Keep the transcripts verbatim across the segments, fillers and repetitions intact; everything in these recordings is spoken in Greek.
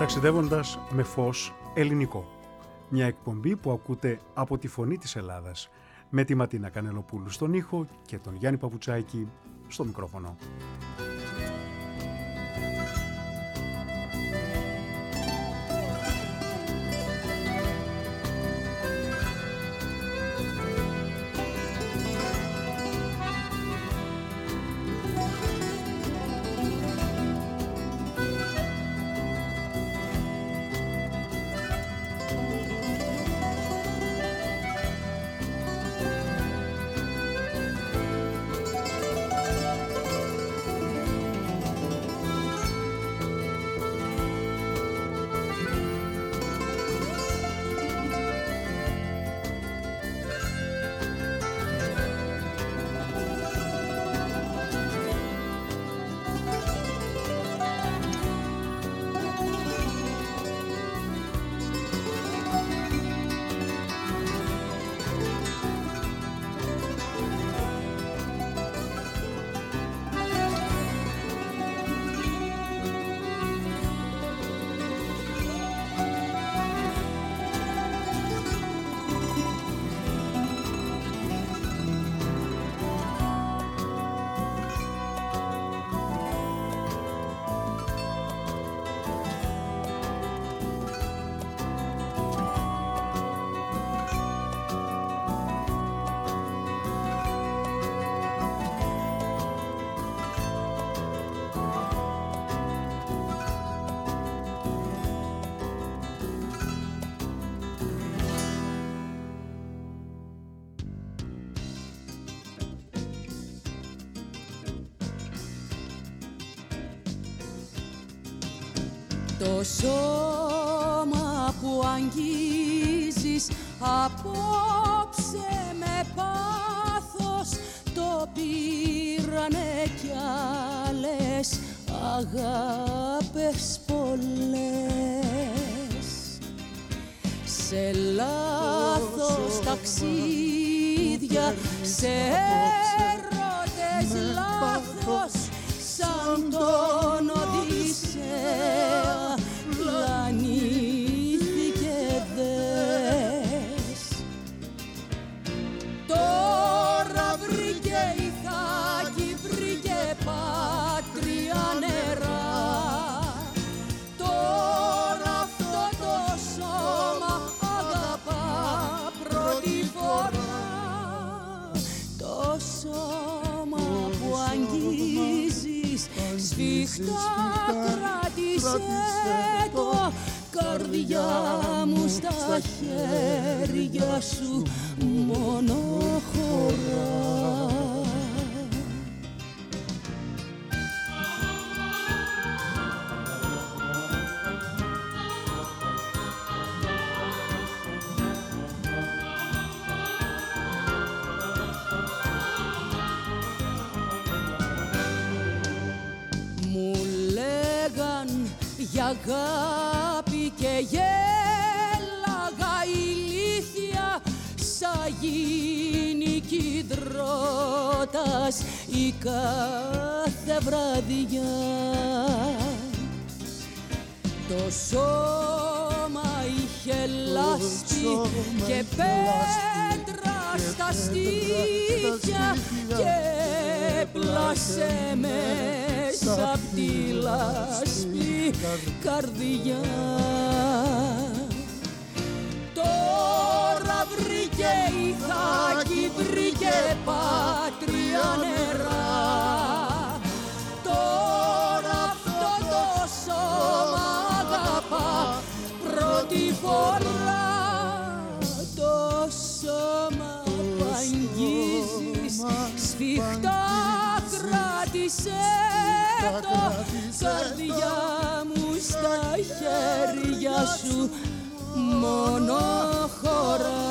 ταξιδεύοντας με φως ελληνικό. Μια εκπομπή που ακούτε από τη Φωνή της Ελλάδας, με τη Ματίνα Κανελοπούλου στον ήχο και τον Γιάννη Παπουτσάκη στο μικρόφωνο. Το σώμα που αγγίζεις απόψε με πάθος το πήρανε κι άλλες αγάπες πολλές. Σε λάθος ταξίδια, σε έρωτες λάθος, σαν τον Οδυσσέα πλανήθηκε δες. Τώρα βρήκε Ιθάκη, βρήκε πάτρια νερά. Τώρα αυτό το σώμα αγαπά πρώτη φορά. Το σώμα που αγγίζεις σφιχτά κράτησε το, καρδιά μου στα χέρια σου μόνο χωρά. Για αγάπη και γέλαγα ηλίθια, σαν γυναική δρότας η κάθε βραδιά. Το σώμα είχε λάσπη και πέτρα στα στήθια και πλάσε μέσα απ' τη λάσπη καρδιά. Τώρα βρήκε Ιθάκη, βρήκε πάτρια νερά. Τώρα αυτό το σώμα αγαπά πρώτη φορά. Το σώμα που αγγίζεις σφιχτά κράτησε το, καρδιά μου στα χέρια σου μόνο χωρά.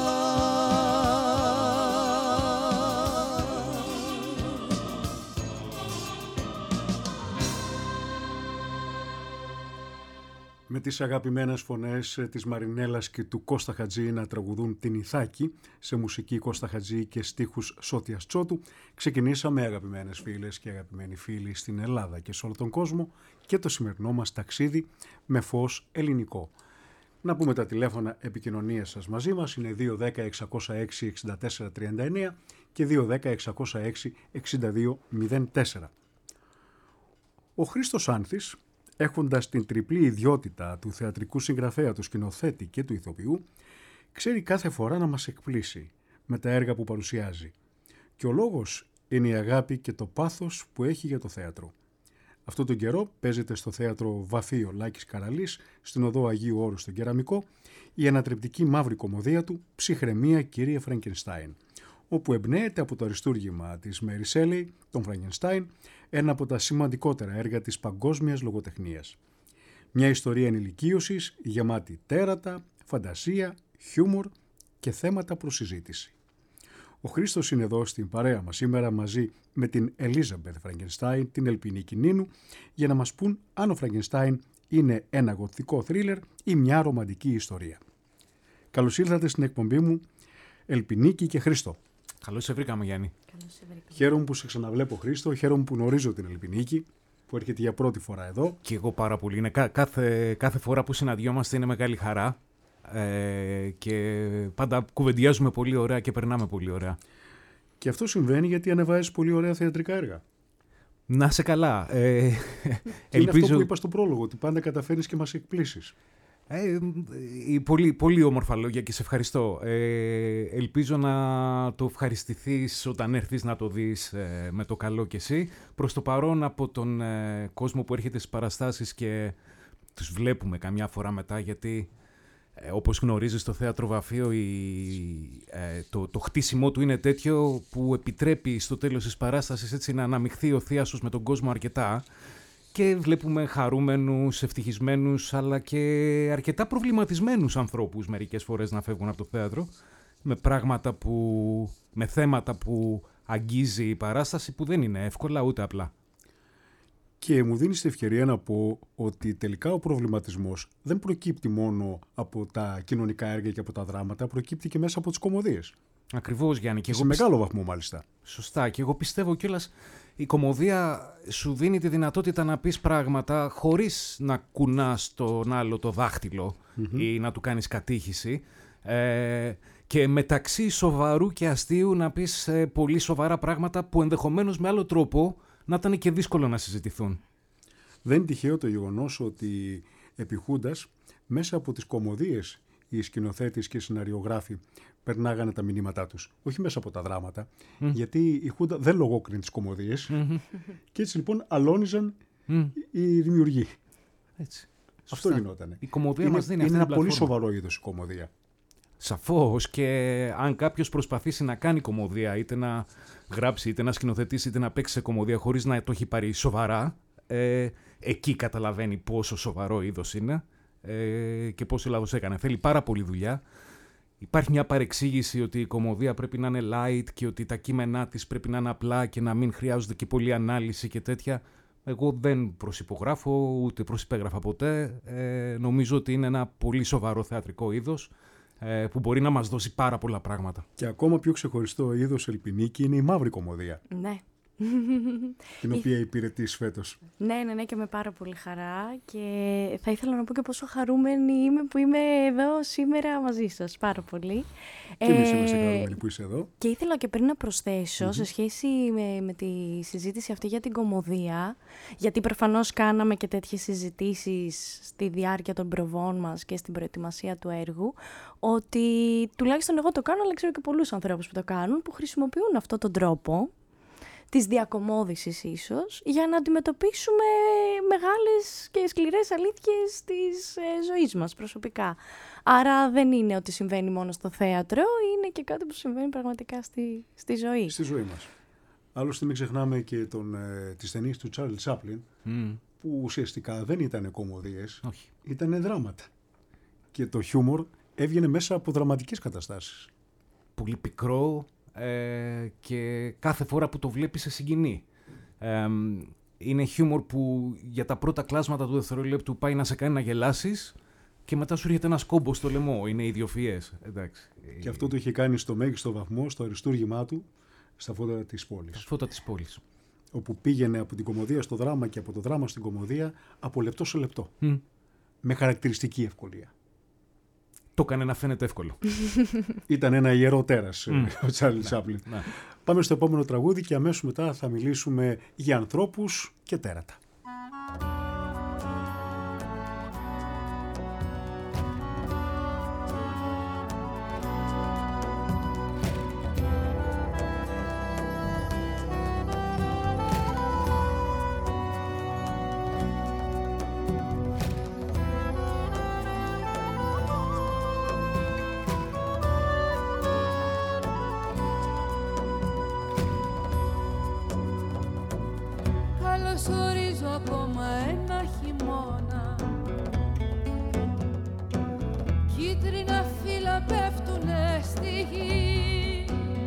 Με τις αγαπημένες φωνές της Μαρινέλας και του Κώστα Χατζή να τραγουδούν την Ιθάκη σε μουσική Κώστα Χατζή και στίχους Σώτιας Τσότου, ξεκινήσαμε, αγαπημένες φίλες και αγαπημένοι φίλοι στην Ελλάδα και σε όλο τον κόσμο, και το σημερινό μας ταξίδι με φως ελληνικό. Να πούμε τα τηλέφωνα επικοινωνίας σας μαζί μας, είναι δύο ένα μηδέν έξι μηδέν έξι εξήντα τέσσερα τριάντα εννέα και δύο ένα μηδέν έξι μηδέν έξι εξήντα δύο μηδέν τέσσερα. Ο Χρήστος Άνθης, έχοντας την τριπλή ιδιότητα του θεατρικού συγγραφέα, του σκηνοθέτη και του ηθοποιού, ξέρει κάθε φορά να μας εκπλήσει με τα έργα που παρουσιάζει. Και ο λόγος είναι η αγάπη και το πάθος που έχει για το θέατρο. Αυτό τον καιρό παίζεται στο θέατρο Βαφείο Λάκης Καραλής, στην οδό Αγίου Όρου στον Κεραμικό, η ανατρεπτική μαύρη κωμωδία του «Ψυχραιμία, κύριε Φραγκενστάιν», όπου εμπνέεται από το αριστούργημα της Μέρι Σέλεϊ, τον Φραγκενστάιν, ένα από τα σημαντικότερα έργα της παγκόσμιας λογοτεχνίας. Μια ιστορία ενηλικίωσης γεμάτη τέρατα, φαντασία, χιούμορ και θέματα προς συζήτηση. Ο Χρήστος είναι εδώ στην παρέα μας σήμερα μαζί με την Ελίζαμπεθ Φραγκενστάιν, την Ελπινίκη Νίνου, για να μας πούν αν ο Φραγκενστάιν είναι ένα γοθικό θρίλερ ή μια ρομαντική ιστορία. Καλώς ήλθατε στην εκπομπή μου, Ελπινίκη και Χρήστο. Καλώς σε βρήκαμε, Γιάννη. Καλώς σε βρήκαμε. Χαίρομαι που σε ξαναβλέπω, Χρήστο. Χαίρομαι που γνωρίζω την Ελπινίκη, που έρχεται για πρώτη φορά εδώ. Και εγώ πάρα πολύ. Είναι κα, κάθε, κάθε φορά που συναντιόμαστε είναι μεγάλη χαρά. Ε, και πάντα κουβεντιάζουμε πολύ ωραία και περνάμε πολύ ωραία. Και αυτό συμβαίνει γιατί ανεβάζεις πολύ ωραία θεατρικά έργα. Να σε καλά. Ε, και ελπίζω... είναι αυτό που είπα στον πρόλογο, ότι πάντα καταφέρνεις και μας εκπλήσεις. Ε, πολύ, πολύ όμορφα λόγια και σε ευχαριστώ. Ε, ελπίζω να το ευχαριστηθείς όταν έρθεις να το δεις ε, με το καλό κι εσύ. Προς το παρόν, από τον ε, κόσμο που έρχεται στις παραστάσεις και τους βλέπουμε καμιά φορά μετά, γιατί ε, όπως γνωρίζεις το θέατρο Βαφείο η, ε, το, το χτίσιμό του είναι τέτοιο που επιτρέπει στο τέλος της παράστασης έτσι να αναμειχθεί ο θίασος με τον κόσμο αρκετά. Και βλέπουμε χαρούμενους, ευτυχισμένους, αλλά και αρκετά προβληματισμένους ανθρώπους μερικές φορές να φεύγουν από το θέατρο με πράγματα που, με θέματα που αγγίζει η παράσταση, που δεν είναι εύκολα ούτε απλά. Και μου δίνεις την ευκαιρία να πω ότι τελικά ο προβληματισμός δεν προκύπτει μόνο από τα κοινωνικά έργα και από τα δράματα, προκύπτει και μέσα από τις κωμωδίες. Ακριβώς, Γιάννη. Και σε εγώ μεγάλο πιστε... βαθμό μάλιστα. Σωστά. Και εγώ πιστεύω κιόλας η κωμωδία σου δίνει τη δυνατότητα να πεις πράγματα χωρίς να κουνάς τον άλλο το δάχτυλο mm-hmm. ή να του κάνεις κατήχηση. Ε, και μεταξύ σοβαρού και αστείου να πεις ε, πολύ σοβαρά πράγματα που ενδεχομένως με άλλο τρόπο να ήταν και δύσκολο να συζητηθούν. Δεν είναι τυχαίο το γεγονός ότι επί Χούντας, μέσα από τις κωμωδίες οι σκηνοθέτες και οι σεναριογράφοι περνάγανε τα μηνύματά τους, όχι μέσα από τα δράματα, mm. γιατί η Χούντα δεν λογόκρινε τις κωμωδίες mm-hmm. και έτσι λοιπόν αλώνιζαν mm. οι δημιουργοί. Έτσι. Αυτό γινότανε. Η κωμωδία είναι, μας δίνει είναι αυτή ένα πολύ σοβαρό είδος η κωμωδία. Σαφώς, και αν κάποιος προσπαθήσει να κάνει κωμωδία, είτε να γράψει, είτε να σκηνοθετήσει, είτε να παίξει σε κωμωδία χωρίς να το έχει πάρει σοβαρά, ε, εκεί καταλαβαίνει πόσο σοβαρό είδος είναι ε, και πόσο λάθος έκανε. Θέλει πάρα πολύ δουλειά. Υπάρχει μια παρεξήγηση ότι η κωμωδία πρέπει να είναι light και ότι τα κείμενά της πρέπει να είναι απλά και να μην χρειάζονται και πολλή ανάλυση και τέτοια. Εγώ δεν προσυπογράφω, ούτε προσυπέγραφα ποτέ. Ε, νομίζω ότι είναι ένα πολύ σοβαρό θεατρικό είδος ε, που μπορεί να μας δώσει πάρα πολλά πράγματα. Και ακόμα πιο ξεχωριστό είδος, Ελπινίκη, είναι η μαύρη κωμωδία. Ναι. Την οποία υπηρετείς φέτος. Ναι, ναι, ναι, και με πάρα πολύ χαρά. Και θα ήθελα να πω και πόσο χαρούμενη είμαι που είμαι εδώ σήμερα μαζί σας. Πάρα πολύ. Και εμείς είμαστε χαρούμενοι που είσαι εδώ. Και ήθελα και πριν να προσθέσω mm-hmm. σε σχέση με, με τη συζήτηση αυτή για την κωμωδία, γιατί προφανώς κάναμε και τέτοιες συζητήσεις στη διάρκεια των προβών μας και στην προετοιμασία του έργου, ότι τουλάχιστον εγώ το κάνω, αλλά ξέρω και πολλούς ανθρώπους που το κάνουν, που χρησιμοποιούν αυτόν τον τρόπο της διακωμώδησης ίσως, για να αντιμετωπίσουμε μεγάλες και σκληρές αλήθειες της ε, ζωής μας προσωπικά. Άρα δεν είναι ότι συμβαίνει μόνο στο θέατρο, είναι και κάτι που συμβαίνει πραγματικά στη, στη ζωή. Στη ζωή μας. Άλλωστε μην ξεχνάμε και τον, ε, τις ταινίες του Τσάρλι Τσάπλιν, mm. που ουσιαστικά δεν ήταν κωμωδίες, ήταν δράματα. Και το χιούμορ έβγαινε μέσα από δραματικές καταστάσεις. Πολύ πικρό, Ε, και κάθε φορά που το βλέπεις σε συγκινεί. Ε, Είναι χιούμορ που για τα πρώτα κλάσματα του δευτερολέπτου πάει να σε κάνει να γελάσεις και μετά σου έρχεται ένας κόμπος στο λαιμό. Είναι ιδιοφυές. Εντάξει. Και αυτό το είχε κάνει στο μέγιστο βαθμό, στο αριστούργημά του, στα φώτα της πόλης. Τα φώτα της πόλης. Όπου πήγαινε από την κωμωδία στο δράμα και από το δράμα στην κωμωδία από λεπτό σε λεπτό. Mm. Με χαρακτηριστική ευκολία. Το έκανε να φαίνεται εύκολο. Ήταν ένα ιερό τέρας mm. ο Τσάρλι Τσάπλιν. Ναι. Πάμε στο επόμενο τραγούδι και αμέσως μετά θα μιλήσουμε για ανθρώπους και τέρατα. Καλωσορίζω ακόμα ένα χειμώνα. Κίτρινα φύλλα πέφτουνε στη γη.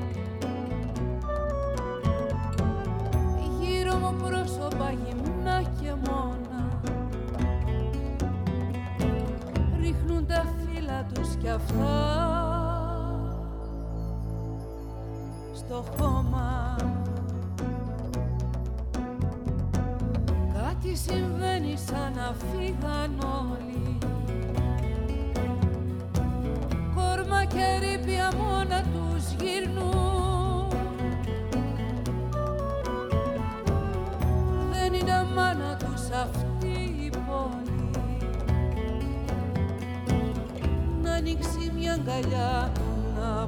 Γύρω μου πρόσωπα γυμνά και μόνα. Ρίχνουν τα φύλλα τους κι αυτά στο χώμα. Τι συμβαίνει σαν να φύγαν όλοι. Κόρμα και ρήπια μόνα τους γυρνούν. Δεν είναι μάνα τους αυτή η πόλη. Να ανοίξει μια αγκαλιά να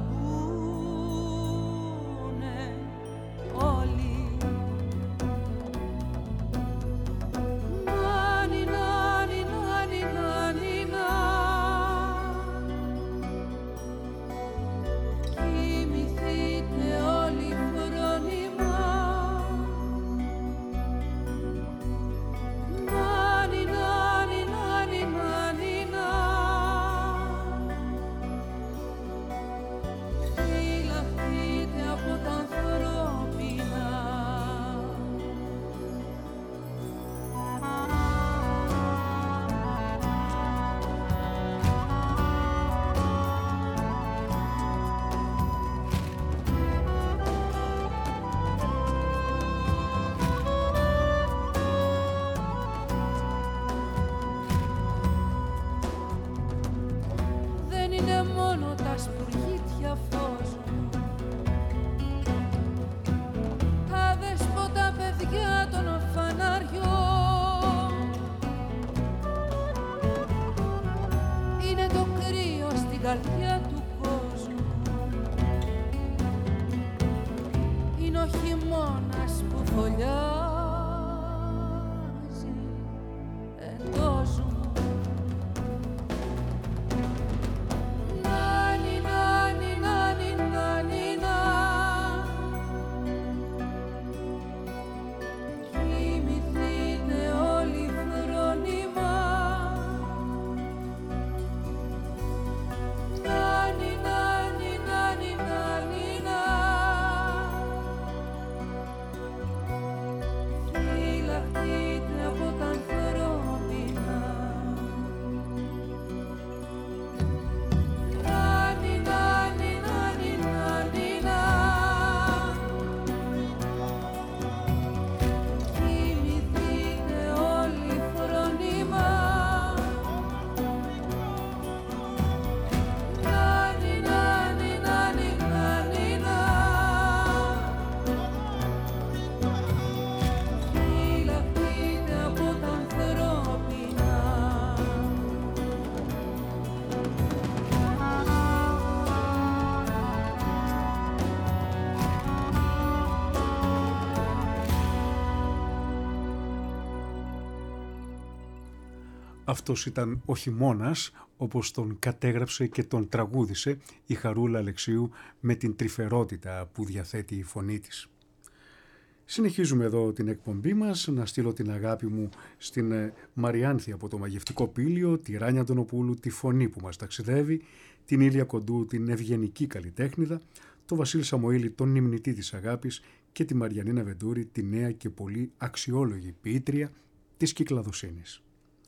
μπουνε όλοι. Καρδιά του κόσμου είναι ο χειμώνας που φωλιάζει εντός μου. Νάνι, νάνι, νάνι, νάνι, να κοιμηθείτε όλοι φρόνημα. Αυτός ήταν ο χειμώνας, όπως τον κατέγραψε και τον τραγούδισε η Χαρούλα Αλεξίου με την τρυφερότητα που διαθέτει η φωνή της. Συνεχίζουμε εδώ την εκπομπή μας, να στείλω την αγάπη μου στην Μαριάνθη από το Μαγευτικό Πήλιο, τη Ράνια Αντωνοπούλου, τη φωνή που μας ταξιδεύει, την Ήλια Κοντού, την ευγενική καλλιτέχνηδα, το Βασίλη Σαμοήλη, τον νυμνητή της αγάπης, και τη Μαριανίνα Βεντούρη, τη νέα και πολύ αξιόλογη ποιήτρια της κυκλαδοσύνης.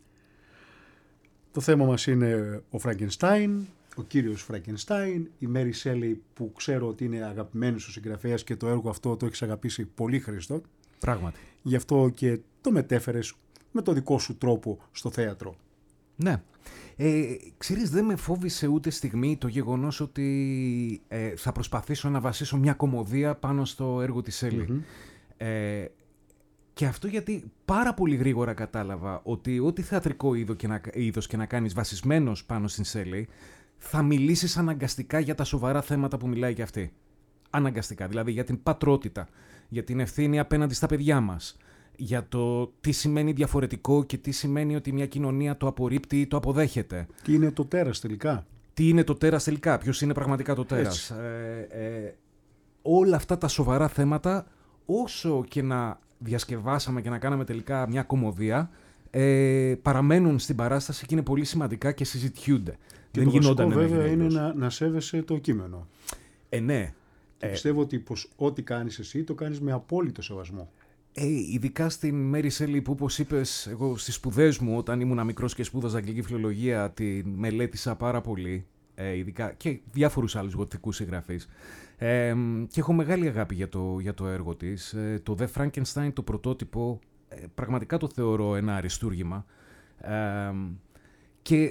Το θέμα μας είναι ο Φραγκενστάιν, ο κύριος Φραγκενστάιν, η Μέρι Σέλεϊ, που ξέρω ότι είναι αγαπημένη σου συγγραφέας και το έργο αυτό το έχεις αγαπήσει πολύ, Χρήστο. Πράγματι. Γι' αυτό και το μετέφερες με το δικό σου τρόπο στο θέατρο. Ναι. Ε, ξέρεις, δεν με φόβησε ούτε στιγμή το γεγονός ότι ε, θα προσπαθήσω να βασίσω μια κωμωδία πάνω στο έργο της Σέλεϊ. Mm-hmm. Ε, και αυτό γιατί πάρα πολύ γρήγορα κατάλαβα ότι ό,τι θεατρικό είδο και να, είδος και να κάνεις βασισμένος πάνω στην Σέλεϊ, θα μιλήσεις αναγκαστικά για τα σοβαρά θέματα που μιλάει και αυτή. Αναγκαστικά, δηλαδή για την πατρότητα, για την ευθύνη απέναντι στα παιδιά μας, για το τι σημαίνει διαφορετικό και τι σημαίνει ότι μια κοινωνία το απορρίπτει ή το αποδέχεται. Τι είναι το τέρας τελικά. Τι είναι το τέρας τελικά, ποιος είναι πραγματικά το τέρας. Ε, ε, όλα αυτά τα σοβαρά θέματα, όσο και να διασκευάσαμε και να κάναμε τελικά μια κωμωδία, ε, παραμένουν στην παράσταση και είναι πολύ σημαντικά και συζητιούνται. Και δεν το βασικό βέβαια είναι να, να σέβεσαι το κείμενο. Ε, ναι. Και ε, πιστεύω ότι πως ό,τι κάνεις εσύ το κάνεις με απόλυτο σεβασμό. Ε, ειδικά στην Μέρι Σέλεϊ που, όπως είπες, εγώ στις σπουδές μου όταν ήμουν μικρός και σπούδαζα αγγλική φιλολογία τη μελέτησα πάρα πολύ, ε, ειδικά και διάφορους άλλους γοτικούς συγγραφείς, ε, και έχω μεγάλη αγάπη για το, για το έργο της. Ε, το The Frankenstein, το πρωτότυπο, ε, πραγματικά το θεωρώ ένα αριστούργημα. Ε, και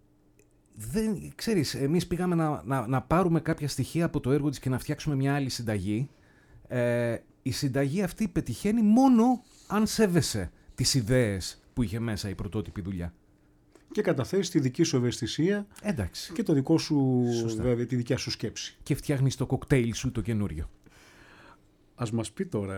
δεν, ξέρεις, εμείς πήγαμε να, να, να πάρουμε κάποια στοιχεία από το έργο της και να φτιάξουμε μια άλλη συνταγή. Ε, η συνταγή αυτή πετυχαίνει μόνο αν σέβεσαι τις ιδέες που είχε μέσα η πρωτότυπη δουλειά. Και καταθέσεις τη δική σου ευαισθησία. Εντάξει. Και το δικό σου, βέβαια, τη δικιά σου σκέψη. Και φτιάχνεις το κοκτέιλ σου το καινούριο. Ας μας πει τώρα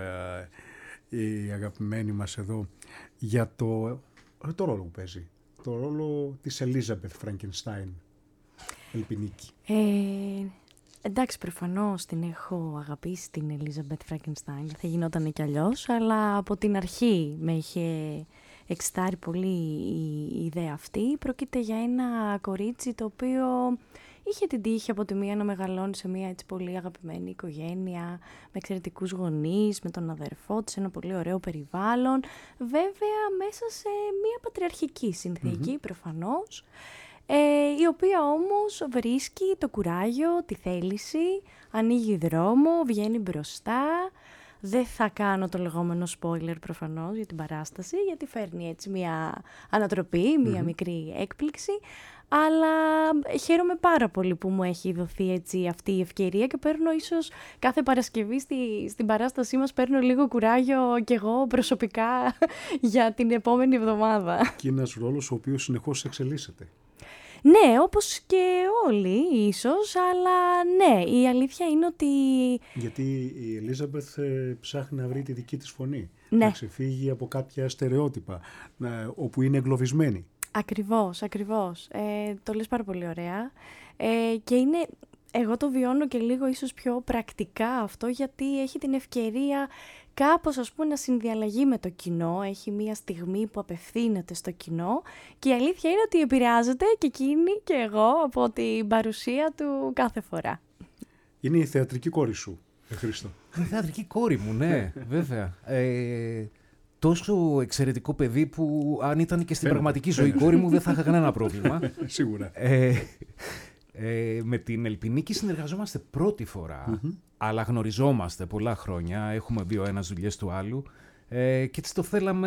η αγαπημένη μας εδώ για το, το ρόλο που παίζει. Το ρόλο της Ελίζαμπεθ Φραγκενστάιν, Ελπινίκη. Ε, εντάξει, προφανώς την έχω αγαπήσει την Ελίζαμπεθ Φραγκενστάιν. Θα γινόταν κι αλλιώς, αλλά από την αρχή με είχε εξητάρει πολύ η ιδέα αυτή. Πρόκειται για ένα κορίτσι το οποίο είχε την τύχη από τη μία να μεγαλώνει σε μια έτσι πολύ αγαπημένη οικογένεια, με εξαιρετικούς γονείς, με τον αδερφό της, ένα πολύ ωραίο περιβάλλον. Βέβαια μέσα σε μια πατριαρχική συνθήκη, mm-hmm. προφανώς, ε, η οποία όμως βρίσκει το κουράγιο, τη θέληση, ανοίγει δρόμο, βγαίνει μπροστά. Δεν θα κάνω το λεγόμενο spoiler προφανώς για την παράσταση, γιατί φέρνει έτσι μια ανατροπή, μια mm-hmm. μικρή έκπληξη. Αλλά χαίρομαι πάρα πολύ που μου έχει δοθεί έτσι αυτή η ευκαιρία και παίρνω ίσως κάθε Παρασκευή στη, στην παράστασή μας παίρνω λίγο κουράγιο κι εγώ προσωπικά για την επόμενη εβδομάδα. Και ένας ρόλος ο οποίος συνεχώς εξελίσσεται. Ναι, όπως και όλοι ίσως, αλλά ναι, η αλήθεια είναι ότι... Γιατί η Ελίζαμπεθ ψάχνει να βρει τη δική της φωνή, ναι. να ξεφύγει από κάποια στερεότυπα, να, όπου είναι εγκλωβισμένη. Ακριβώς, ακριβώς. Ε, το λες πάρα πολύ ωραία. Ε, και είναι, εγώ το βιώνω και λίγο ίσως πιο πρακτικά αυτό, γιατί έχει την ευκαιρία κάπως ας πούμε να συνδιαλλαγεί με το κοινό, έχει μία στιγμή που απευθύνεται στο κοινό και η αλήθεια είναι ότι επηρεάζεται και εκείνη και εγώ από την παρουσία του κάθε φορά. Είναι η θεατρική κόρη σου, Χρήστο. Η θεατρική κόρη μου, ναι, βέβαια. Ε, τόσο εξαιρετικό παιδί που αν ήταν και στην Φαίνεται. πραγματική ζωή κόρη μου δεν θα είχα κανένα πρόβλημα. Σίγουρα. Ε, ε, με την Ελπινίκη συνεργαζόμαστε πρώτη φορά, mm-hmm. αλλά γνωριζόμαστε πολλά χρόνια, έχουμε δει ο ένας δουλειές του άλλου ε, και έτσι το θέλαμε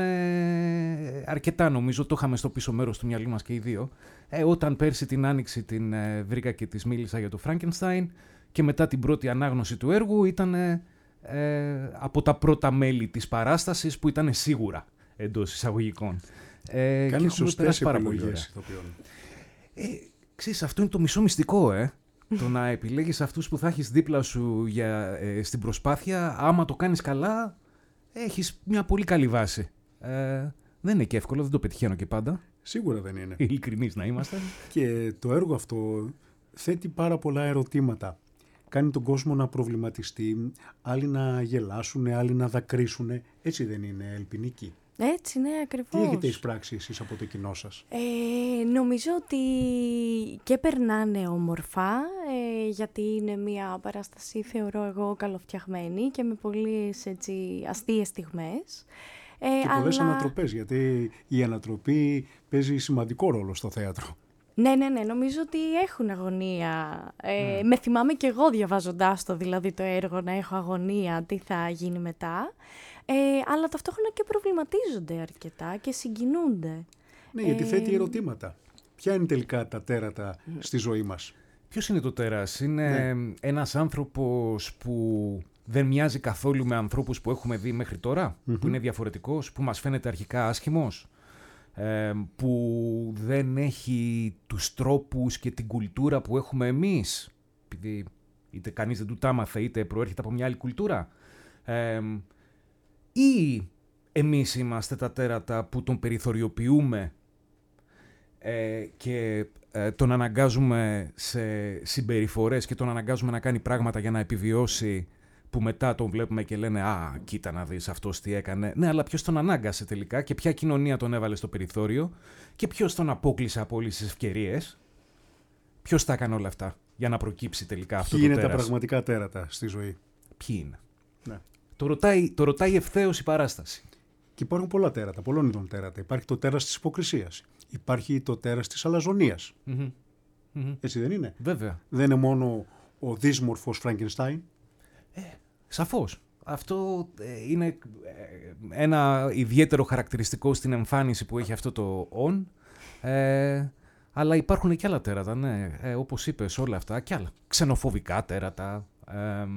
αρκετά, νομίζω, το είχαμε στο πίσω μέρος του μυαλού μας και οι δύο. Ε, όταν πέρσι την Άνοιξη την ε, βρήκα και της μίλησα για το Frankenstein και μετά την πρώτη ανάγνωση του έργου ήταν ε, ε, από τα πρώτα μέλη της παράστασης που ήταν σίγουρα εντός εισαγωγικών. Ε, Κάνει σωστές επιλογές ηθοποιών. Ε, Ξέρεις, αυτό είναι το μισό μυστικό, ε. Το να επιλέγεις αυτούς που θα έχεις δίπλα σου για, ε, στην προσπάθεια, άμα το κάνεις καλά, έχεις μια πολύ καλή βάση. Ε, δεν είναι και εύκολο, δεν το πετυχαίνω και πάντα. Σίγουρα δεν είναι. Ειλικρινείς να είμαστε. Και το έργο αυτό θέτει πάρα πολλά ερωτήματα. Κάνει τον κόσμο να προβληματιστεί, άλλοι να γελάσουν, άλλοι να δακρύσουν. Έτσι δεν είναι, Ελπινίκη? Έτσι, ναι, ακριβώς. Τι έχετε εισπράξει εσείς από το κοινό σας? Ε, νομίζω ότι και περνάνε όμορφα, ε, γιατί είναι μια παράσταση, θεωρώ εγώ, καλοφτιαγμένη και με πολλές έτσι αστείες στιγμές. Ε, Και πολλές αλλά... ανατροπές, γιατί η ανατροπή παίζει σημαντικό ρόλο στο θέατρο. Ναι, ναι, ναι, νομίζω ότι έχουν αγωνία. Ε, mm. Με θυμάμαι και εγώ διαβάζοντάς το, δηλαδή το έργο, να έχω αγωνία, τι θα γίνει μετά. Ε, αλλά ταυτόχρονα και προβληματίζονται αρκετά και συγκινούνται. Ναι, γιατί ε... θέτει ερωτήματα. Ποια είναι τελικά τα τέρατα mm. στη ζωή μας? Ποιος είναι το τέρας? Είναι ναι. ένας άνθρωπος που δεν μοιάζει καθόλου με ανθρώπους που έχουμε δει μέχρι τώρα, mm-hmm. που είναι διαφορετικός, που μας φαίνεται αρχικά άσχημος, ε, που δεν έχει τους τρόπους και την κουλτούρα που έχουμε εμείς, επειδή είτε κανείς δεν του τα μάθε, είτε προέρχεται από μια άλλη κουλτούρα. Ε, ή εμείς είμαστε τα τέρατα που τον περιθωριοποιούμε ε, και ε, τον αναγκάζουμε σε συμπεριφορές και τον αναγκάζουμε να κάνει πράγματα για να επιβιώσει, που μετά τον βλέπουμε και λένε «Α, κοίτα να δεις αυτός τι έκανε». Ναι, αλλά ποιος τον ανάγκασε τελικά και ποια κοινωνία τον έβαλε στο περιθώριο και ποιος τον απόκλεισε από όλες τις ευκαιρίες. Ποιος τα έκανε όλα αυτά για να προκύψει τελικά αυτό το τέρας? Ποιοι είναι τα πραγματικά τέρατα στη ζωή? Ποιοι είναι? Ναι. Το ρωτάει, το ρωτάει ευθέως η παράσταση. Και υπάρχουν πολλά τέρατα, πολλών ειδών τέρατα. Υπάρχει το τέρας της υποκρισίας. Υπάρχει το τέρας της αλαζονίας. Mm-hmm. Mm-hmm. Έτσι δεν είναι? Βέβαια. Δεν είναι μόνο ο δύσμορφος Φραγκενστάιν. Ε, σαφώς. Αυτό ε, είναι ε, ένα ιδιαίτερο χαρακτηριστικό στην εμφάνιση που έχει αυτό το «on». Ε, αλλά υπάρχουν και άλλα τέρατα, ναι. Ε, όπως είπες, όλα αυτά και άλλα. Ξενοφοβικά τέρατα. Ε,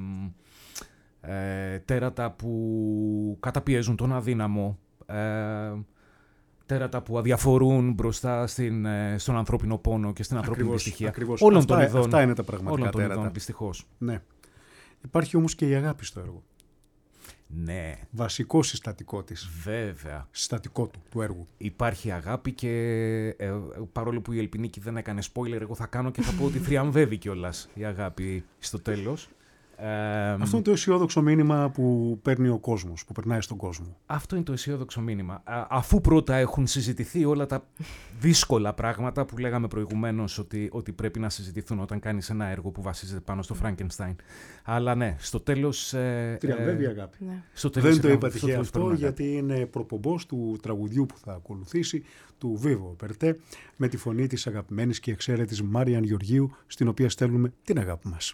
Ε, τέρατα που καταπιέζουν τον αδύναμο, ε, τέρατα που αδιαφορούν μπροστά στην, ε, στον ανθρώπινο πόνο και στην ανθρώπινη δυστυχία. Όλων αυτά, των ειδών, αυτά είναι τα πραγματικά όλων των τέρατα. Ειδών, δυστυχώς. Ναι. Υπάρχει όμως και η αγάπη στο έργο. Ναι. Βασικό συστατικό της. Βέβαια. Συστατικό του, του έργου. Υπάρχει αγάπη και ε, παρόλο που η Ελπινίκη δεν έκανε spoiler, εγώ θα κάνω και θα πω ότι θριαμβεύει κιόλας η αγάπη στο τέλος. Ε, αυτό είναι το αισιόδοξο μήνυμα που παίρνει ο κόσμος, που περνάει στον κόσμο. Αυτό είναι το αισιόδοξο μήνυμα. Α, αφού πρώτα έχουν συζητηθεί όλα τα δύσκολα πράγματα που λέγαμε προηγουμένως ότι, ότι πρέπει να συζητηθούν όταν κάνεις ένα έργο που βασίζεται πάνω στο Φραγκενστάιν. Αλλά ναι, στο τέλος... Ε, τριαμβεύει η αγάπη. Ναι. Στο τέλος δεν το είπα τυχαία αυτό, αυτό γιατί είναι προπομπός του τραγουδιού που θα ακολουθήσει, του Βίβο Περτέ, με τη φωνή της αγαπημένης και εξαίρετης Μάριαν Γεωργίου, στην οποία στέλνουμε την αγάπη μας.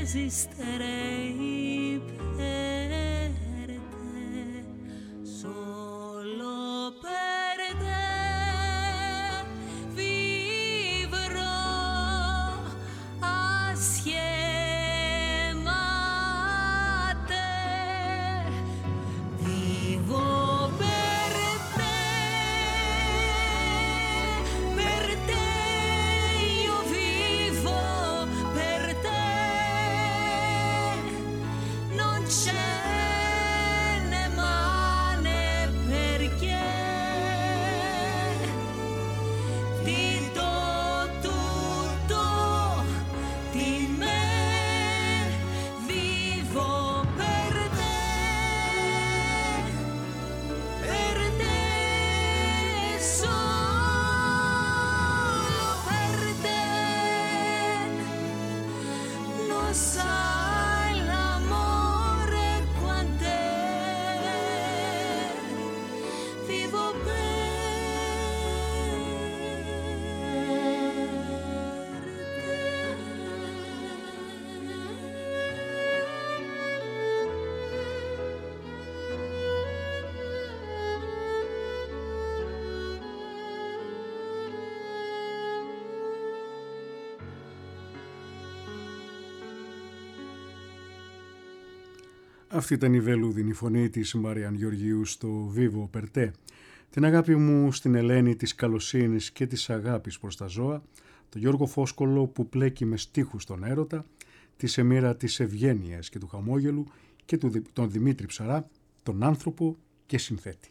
resisterei per te, solo per te vivrò assieme a te, vivo per te, per te io vivo, per te non c'è né male perché ti do tutto di me, vivo per te, per te, solo per te, non sai l'amore quant'è, vivo Αυτή ήταν η βελούδινη φωνή της Μαριάν Γεωργίου στο Vivo per te. Την αγάπη μου στην Ελένη της καλοσύνης και της αγάπης προς τα ζώα, τον Γιώργο Φόσκολο που πλέκει με στίχους τον έρωτα, τη Σεμίρα της ευγένειας και του χαμόγελου και τον Δημήτρη Ψαρά, τον άνθρωπο και συνθέτη.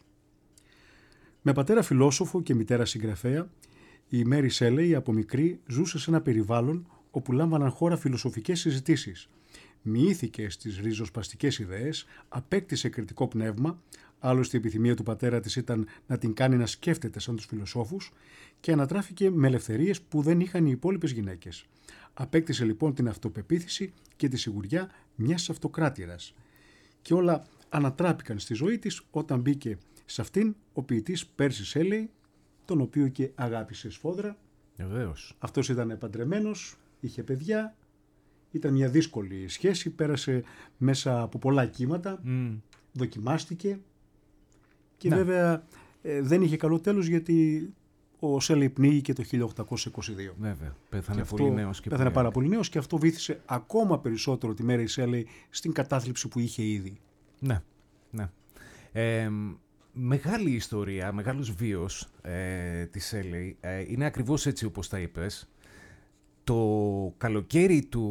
Με πατέρα φιλόσοφο και μητέρα συγγραφέα, η Μέρι Σέλεϊ από μικρή ζούσε σε ένα περιβάλλον όπου λάμβαναν χώρα φιλοσοφικές συζητήσεις. Μοιήθηκε στις ριζοσπαστικές ιδέες, απέκτησε κριτικό πνεύμα, άλλωστε η επιθυμία του πατέρα της ήταν να την κάνει να σκέφτεται σαν τους φιλοσόφους και ανατράφηκε με ελευθερίες που δεν είχαν οι υπόλοιπες γυναίκες. Απέκτησε λοιπόν την αυτοπεποίθηση και τη σιγουριά μιας αυτοκράτηρας. Και όλα ανατράπηκαν στη ζωή της όταν μπήκε σε αυτήν ο ποιητής Πέρσι Σέλεϊ, τον οποίο και αγάπησε σφόδρα. Βεβαίως. Αυτός ήταν παντρεμένος, είχε παιδιά. Ήταν μια δύσκολη σχέση, πέρασε μέσα από πολλά κύματα, mm. δοκιμάστηκε και να. βέβαια ε, δεν είχε καλό τέλος γιατί ο Σέλεϊ πνίγηκε το χίλια οκτακόσια είκοσι δύο. Βέβαια, πέθανε πολύ νέος. Και πέθανε πάρα πολύ νέος και αυτό βήθησε ακόμα περισσότερο τη Μέρι Σέλεϊ στην κατάθλιψη που είχε ήδη. Ναι, ναι. Ε, μεγάλη ιστορία, μεγάλος βίος ε, της Σέλεϊ. Ε, είναι ακριβώς έτσι όπως τα είπες. Το καλοκαίρι του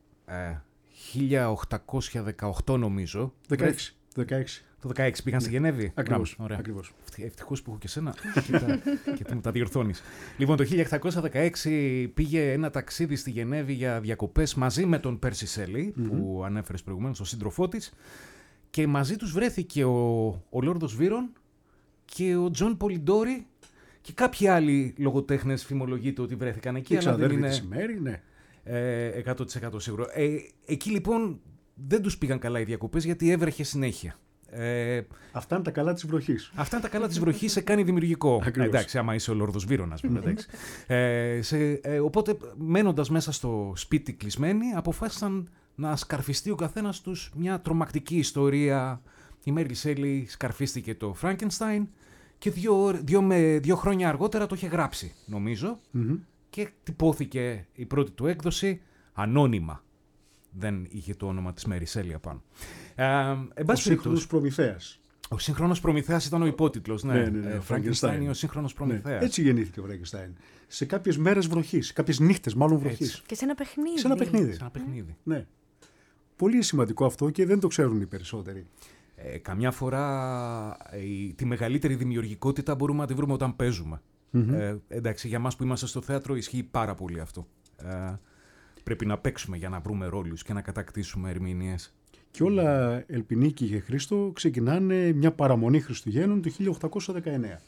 ε, χίλια οκτακόσια δεκαοκτώ νομίζω. δεκαέξι. δεκαέξι. Το δεκαέξι πήγαν στη Γενέβη. Ακριβώς. Ωραία. Ακριβώς. Ευτυχώς που έχω και σένα και, τα, και μου τα διορθώνεις. Λοιπόν, το χίλια οκτακόσια δεκαέξι πήγε ένα ταξίδι στη Γενέβη για διακοπές μαζί με τον Πέρσι Σέλεϊ, mm-hmm. που ανέφερες προηγουμένως, τον σύντροφό της, και μαζί τους βρέθηκε ο, ο Λόρδος Βίρον και ο Τζον Πολιντόρι και κάποιοι άλλοι λογοτέχνες φημολογείται ότι βρέθηκαν εκεί. Η ξαδέρφη είναι... της Μέρη, ναι. Ε, εκατό τοις εκατό σίγουρο. Ε, εκεί λοιπόν δεν τους πήγαν καλά οι διακοπές γιατί έβρεχε συνέχεια. Ε, αυτά είναι τα καλά της βροχής. Αυτά είναι τα καλά της βροχής, σε κάνει δημιουργικό. Ακριβώς. Εντάξει, άμα είσαι ο Λόρδος Βίρονας, βέβαια. ε, σε, ε, οπότε, μένοντας μέσα στο σπίτι κλεισμένοι, αποφάσισαν να σκαρφιστεί ο καθένας τους μια τρομακτική ιστορία. Η Μέρι Σέλεϊ σκαρφίστηκε το Frankenstein και δύο, δύο, με, δύο χρόνια αργότερα το είχε γράψει, νομίζω, mm-hmm. και τυπώθηκε η πρώτη του έκδοση ανώνυμα. Δεν είχε το όνομα της Μέρι Σέλεϊ απάνω. Ε, ο σύγχρονος Προμηθέας. Ο σύγχρονος Προμηθέας ήταν ο υπότιτλος. Ναι, ναι, ναι, ναι, Frankenstein. Ο σύγχρονος Προμηθέας. Ναι, έτσι γεννήθηκε ο Frankenstein. Σε κάποιες μέρες βροχής, κάποιες νύχτες μάλλον βροχής. Και σε ένα παιχνίδι. Σε ένα παιχνίδι. Σε ένα παιχνίδι. Ναι. Πολύ σημαντικό αυτό και δεν το ξέρουν οι περισσότεροι. Ε, καμιά φορά η, τη μεγαλύτερη δημιουργικότητα μπορούμε να τη βρούμε όταν παίζουμε. Mm-hmm. Ε, εντάξει, για μας που είμαστε στο θέατρο ισχύει πάρα πολύ αυτό. Ε, πρέπει να παίξουμε για να βρούμε ρόλους και να κατακτήσουμε ερμηνείες. Και όλα, Ελπινίκη και Χρήστο, ξεκινάνε μια παραμονή Χριστουγέννων του χίλια οκτακόσια δεκαεννέα.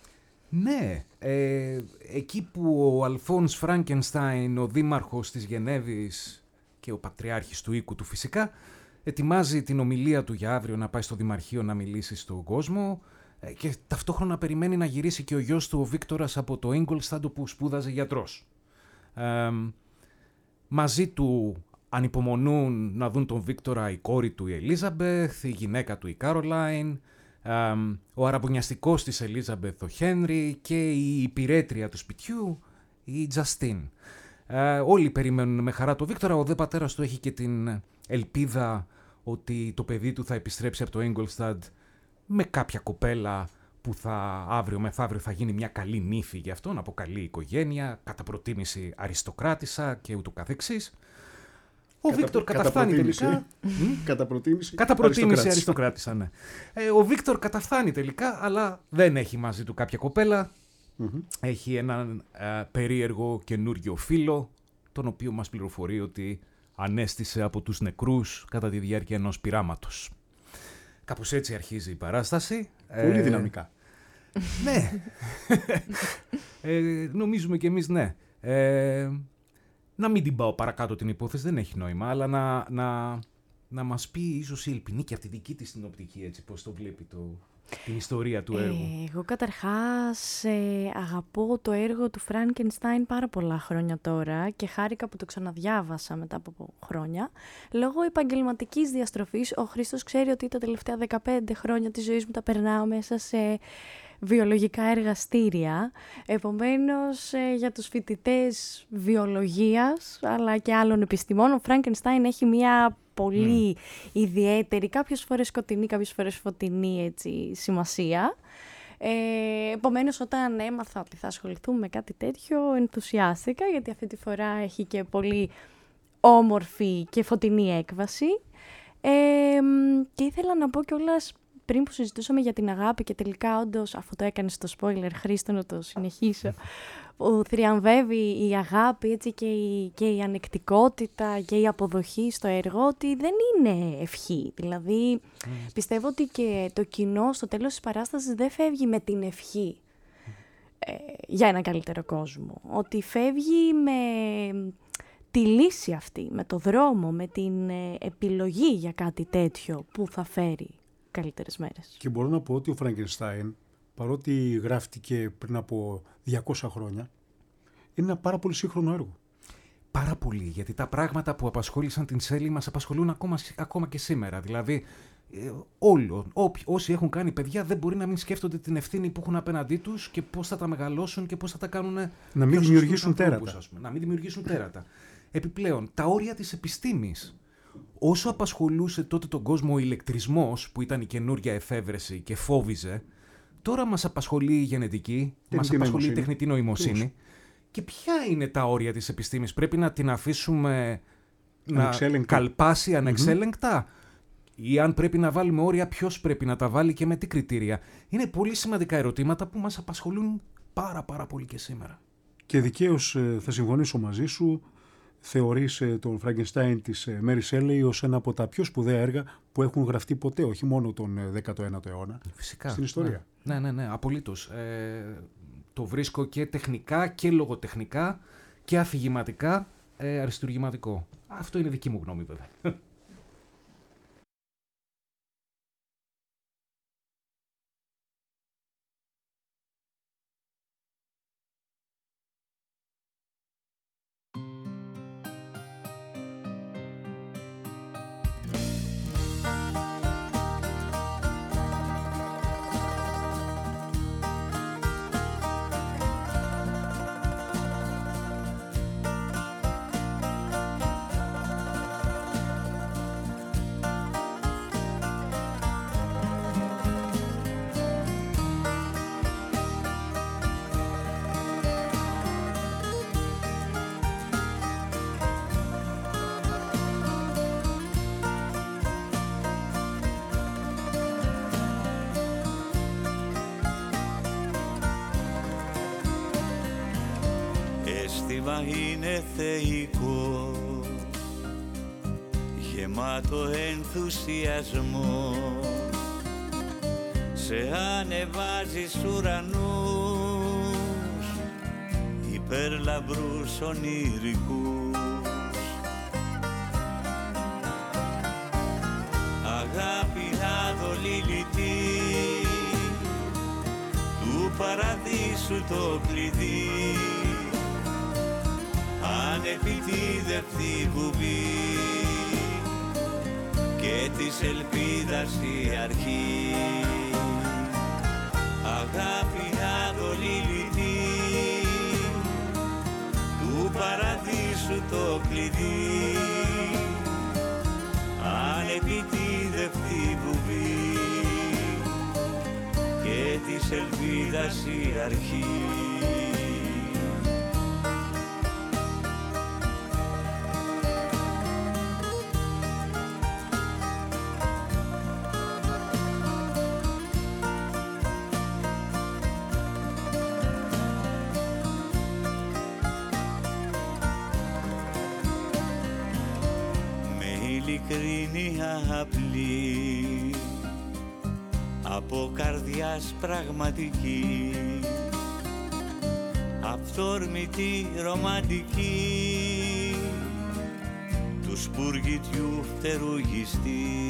Ναι, ε, εκεί που ο Αλφόνς Φράνκενστάιν, ο δήμαρχος της Γενέβης και ο πατριάρχης του οίκου του φυσικά, ετοιμάζει την ομιλία του για αύριο να πάει στο Δημαρχείο να μιλήσει στον κόσμο ε, και ταυτόχρονα περιμένει να γυρίσει και ο γιος του ο Βίκτορας από το Ingolstadt που σπούδαζε γιατρός. Ε, μαζί του ανυπομονούν να δουν τον Βίκτορα η κόρη του η Ελίζαμπεθ, η γυναίκα του η Κάρολάιν, ο αραμπονιαστικός της Ελίζαμπεθ ο Χένρι και η υπηρέτρια του σπιτιού η Τζαστίν. Uh, όλοι περιμένουν με χαρά τον Βίκτορα. Ο δε πατέρας του έχει και την ελπίδα ότι το παιδί του θα επιστρέψει από το Ingolstadt με κάποια κοπέλα που θα αύριο μεθαύριο θα γίνει μια καλή νύφη για αυτόν, από καλή οικογένεια, κατά προτίμηση αριστοκράτησα και ούτω καθεξής. Ο Κατα, Βίκτορ καταφθάνει τελικά. Κατά προτίμηση, κατά προτίμηση αριστοκράτησα, ναι. Ε, ο Βίκτορ καταφθάνει τελικά, αλλά δεν έχει μαζί του κάποια κοπέλα. Mm-hmm. Έχει έναν ε, περίεργο καινούριο φίλο, τον οποίο μας πληροφορεί ότι ανέστησε από τους νεκρούς κατά τη διάρκεια ενός πειράματος. Κάπως έτσι αρχίζει η παράσταση. Πολύ ε, δυναμικά. Ναι. ε, νομίζουμε κι εμείς ναι. Ε, να μην την πάω παρακάτω την υπόθεση, δεν έχει νόημα, αλλά να, να, να μας πει ίσως η Ελπινή και από τη δική της την οπτική, έτσι, πώς το βλέπει το... την ιστορία του έργου. Ε, εγώ καταρχάς ε, αγαπώ το έργο του Φράνκενστάιν πάρα πολλά χρόνια τώρα και χάρηκα που το ξαναδιάβασα μετά από χρόνια. Λόγω επαγγελματικής διαστροφής, ο Χρήστος ξέρει ότι τα τελευταία δεκαπέντε χρόνια της ζωής μου τα περνάω μέσα σε βιολογικά εργαστήρια. Επομένως, ε, για τους φοιτητές βιολογίας αλλά και άλλων επιστημών, ο Φράνκενστάιν έχει μια πολύ mm. ιδιαίτερη, κάποιες φορές σκοτεινή, κάποιες φορές φωτεινή έτσι, σημασία. Ε, επομένως, όταν έμαθα ότι θα ασχοληθούμε με κάτι τέτοιο, ενθουσιάστηκα, γιατί αυτή τη φορά έχει και πολύ όμορφη και φωτεινή έκβαση. Ε, και ήθελα να πω κιόλας, πριν που συζητούσαμε για την αγάπη και τελικά όντως, αφού το έκανες στο spoiler, Χρήστο, να το συνεχίσω, που θριαμβεύει η αγάπη έτσι, και, η, και η ανεκτικότητα και η αποδοχή στο έργο, ότι δεν είναι ευχή. Δηλαδή, mm. πιστεύω ότι και το κοινό στο τέλος της παράστασης δεν φεύγει με την ευχή ε, για ένα καλύτερο κόσμο. Ότι φεύγει με τη λύση αυτή, με το δρόμο, με την ε, επιλογή για κάτι τέτοιο που θα φέρει καλύτερες μέρες. Και μπορώ να πω ότι ο Φραγκενστάιν, παρότι γράφτηκε πριν από διακόσια χρόνια, είναι ένα πάρα πολύ σύγχρονο έργο. Πάρα πολύ, γιατί τα πράγματα που απασχόλησαν την Σέλη μας απασχολούν ακόμα, ακόμα και σήμερα. Δηλαδή, ε, όλοι, όσοι έχουν κάνει παιδιά δεν μπορεί να μην σκέφτονται την ευθύνη που έχουν απέναντί τους και πώς θα τα μεγαλώσουν και πώς θα τα κάνουν. Να μην δημιουργήσουν τέρατα. Να μην δημιουργήσουν τέρατα. Επιπλέον, τα όρια της επιστήμης. Όσο απασχολούσε τότε τον κόσμο ο ηλεκτρισμός, που ήταν η καινούρια εφεύρεση και φόβιζε, τώρα μας απασχολεί η γενετική, μας απασχολεί η τεχνητή νοημοσύνη. Πώς? Και ποια είναι τα όρια της επιστήμης? Πρέπει να την αφήσουμε να καλπάσει ανεξέλεγκτα? Mm-hmm. Ή αν πρέπει να βάλουμε όρια, ποιος πρέπει να τα βάλει και με τι κριτήρια? Είναι πολύ σημαντικά ερωτήματα που μας απασχολούν πάρα πάρα πολύ και σήμερα. Και δικαίως θα συμφωνήσω μαζί σου. Θεωρείς τον Φραγκενστάιν της Μέρι Σέλεϊ ως ένα από τα πιο σπουδαία έργα που έχουν γραφτεί ποτέ, όχι μόνο τον δέκατο ένατο αιώνα, φυσικά, στην ιστορία. Ναι, ναι, ναι, απολύτως. Ε, το βρίσκω και τεχνικά και λογοτεχνικά και αφηγηματικά ε, αριστουργηματικό. Αυτό είναι δική μου γνώμη βέβαια. Είναι θεϊκό, γεμάτο ενθουσιασμό, σε ανεβάζει στου ουρανούς, υπερλαμπρούς ονειρικούς. Αγάπη αδολήλητη, του παραδείσου το κλειδί, ανεπιτίδευτη βουβή και της ελπίδας η αρχή. Αγάπη αδολήλητη, του παραδείσου το κλειδί, ανεπιτίδευτη βουβή και της ελπίδας η αρχή. Ειλικρίνη απλή, από καρδιάς πραγματική, αυθόρμητη ρομαντική, του σπουργητιού φτερουγιστή.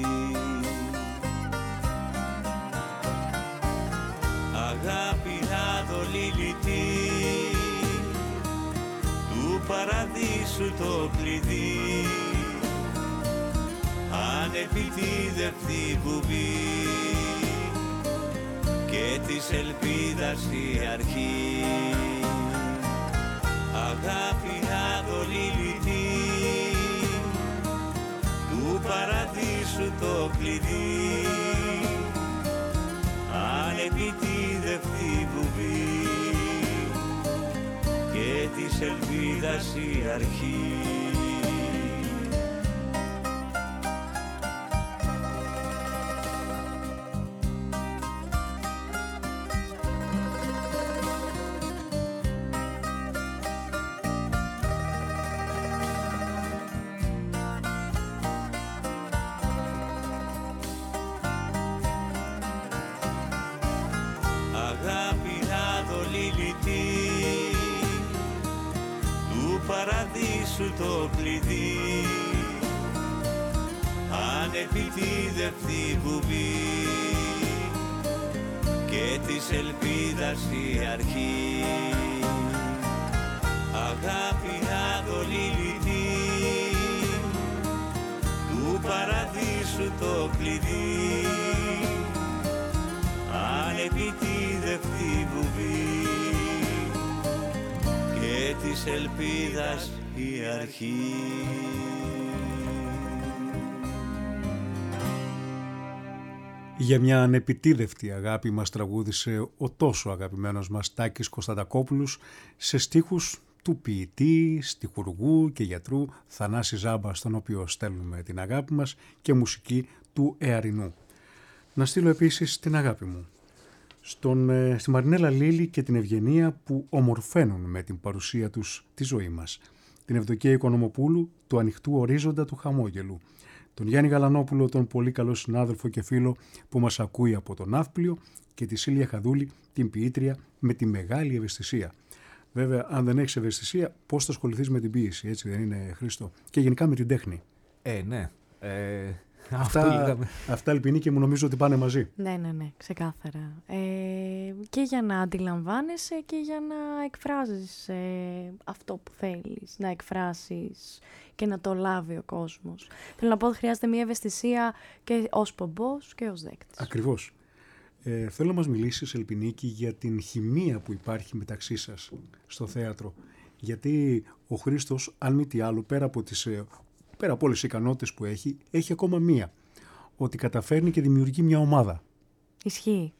Αγάπη αδολήλητη, του παραδείσου το κλειδί, ανεπιτίδευτη βουβή και της ελπίδας η αρχή. Αγάπη αδολήλητη, του παραδείσου το κλειδί, ανεπιτίδευτη βουβή και της ελπίδας η αρχή. Το κλειδί, ανεπιτίδευτη βουβή και της ελπίδας η αρχή. Αγάπη αδολήλητη, του παραδείσου το κλειδί, ανεπιτίδευτη βουβή και της ελπίδας η αρχή. Για μια ανεπιτίδευτη αγάπη μας τραγούδισε ο τόσο αγαπημένος μας Τάκης Κωνσταντακόπουλος σε στίχους του ποιητή, στιχουργού και γιατρού Θανάση Ζάμπα, στον οποίο στέλνουμε την αγάπη μας, και μουσική του Εαρινού. Να στείλω επίσης την αγάπη μου στον, ε, στη Μαρινέλα Λίλη και την Ευγενία, που ομορφαίνουν με την παρουσία τους τη ζωή μας. Την Ευδοκία Οικονομοπούλου, του ανοιχτού ορίζοντα του χαμόγελου. Τον Γιάννη Γαλανόπουλο, τον πολύ καλό συνάδελφο και φίλο που μας ακούει από τον Ναύπλιο, και τη Σίλια Χαδούλη, την ποιήτρια με τη μεγάλη ευαισθησία. Βέβαια, αν δεν έχεις ευαισθησία, πώς θα ασχοληθείς με την ποίηση, έτσι δεν είναι, Χρήστο? Και γενικά με την τέχνη. Ε, ναι. Ε, αυτά, αυτά Ελπινή, και μου νομίζω ότι πάνε μαζί. Ναι, ναι, ναι, ξεκάθαρα. Ε, και για να αντιλαμβάνεσαι και για να εκφράζεις ε, αυτό που θέλεις να εκφράσεις και να το λάβει ο κόσμος. Θέλω να πω ότι χρειάζεται μια ευαισθησία και ως πομπός και ως δέκτης. Ακριβώς. Ε, θέλω να μας μιλήσεις, Ελπινίκη, για την χημεία που υπάρχει μεταξύ σας στο θέατρο. Γιατί ο Χρήστος, αν μη τι άλλο, πέρα από, τις, πέρα από όλες τις ικανότητες που έχει, έχει ακόμα μία. Ότι καταφέρνει και δημιουργεί μια ομάδα. Ισχύει.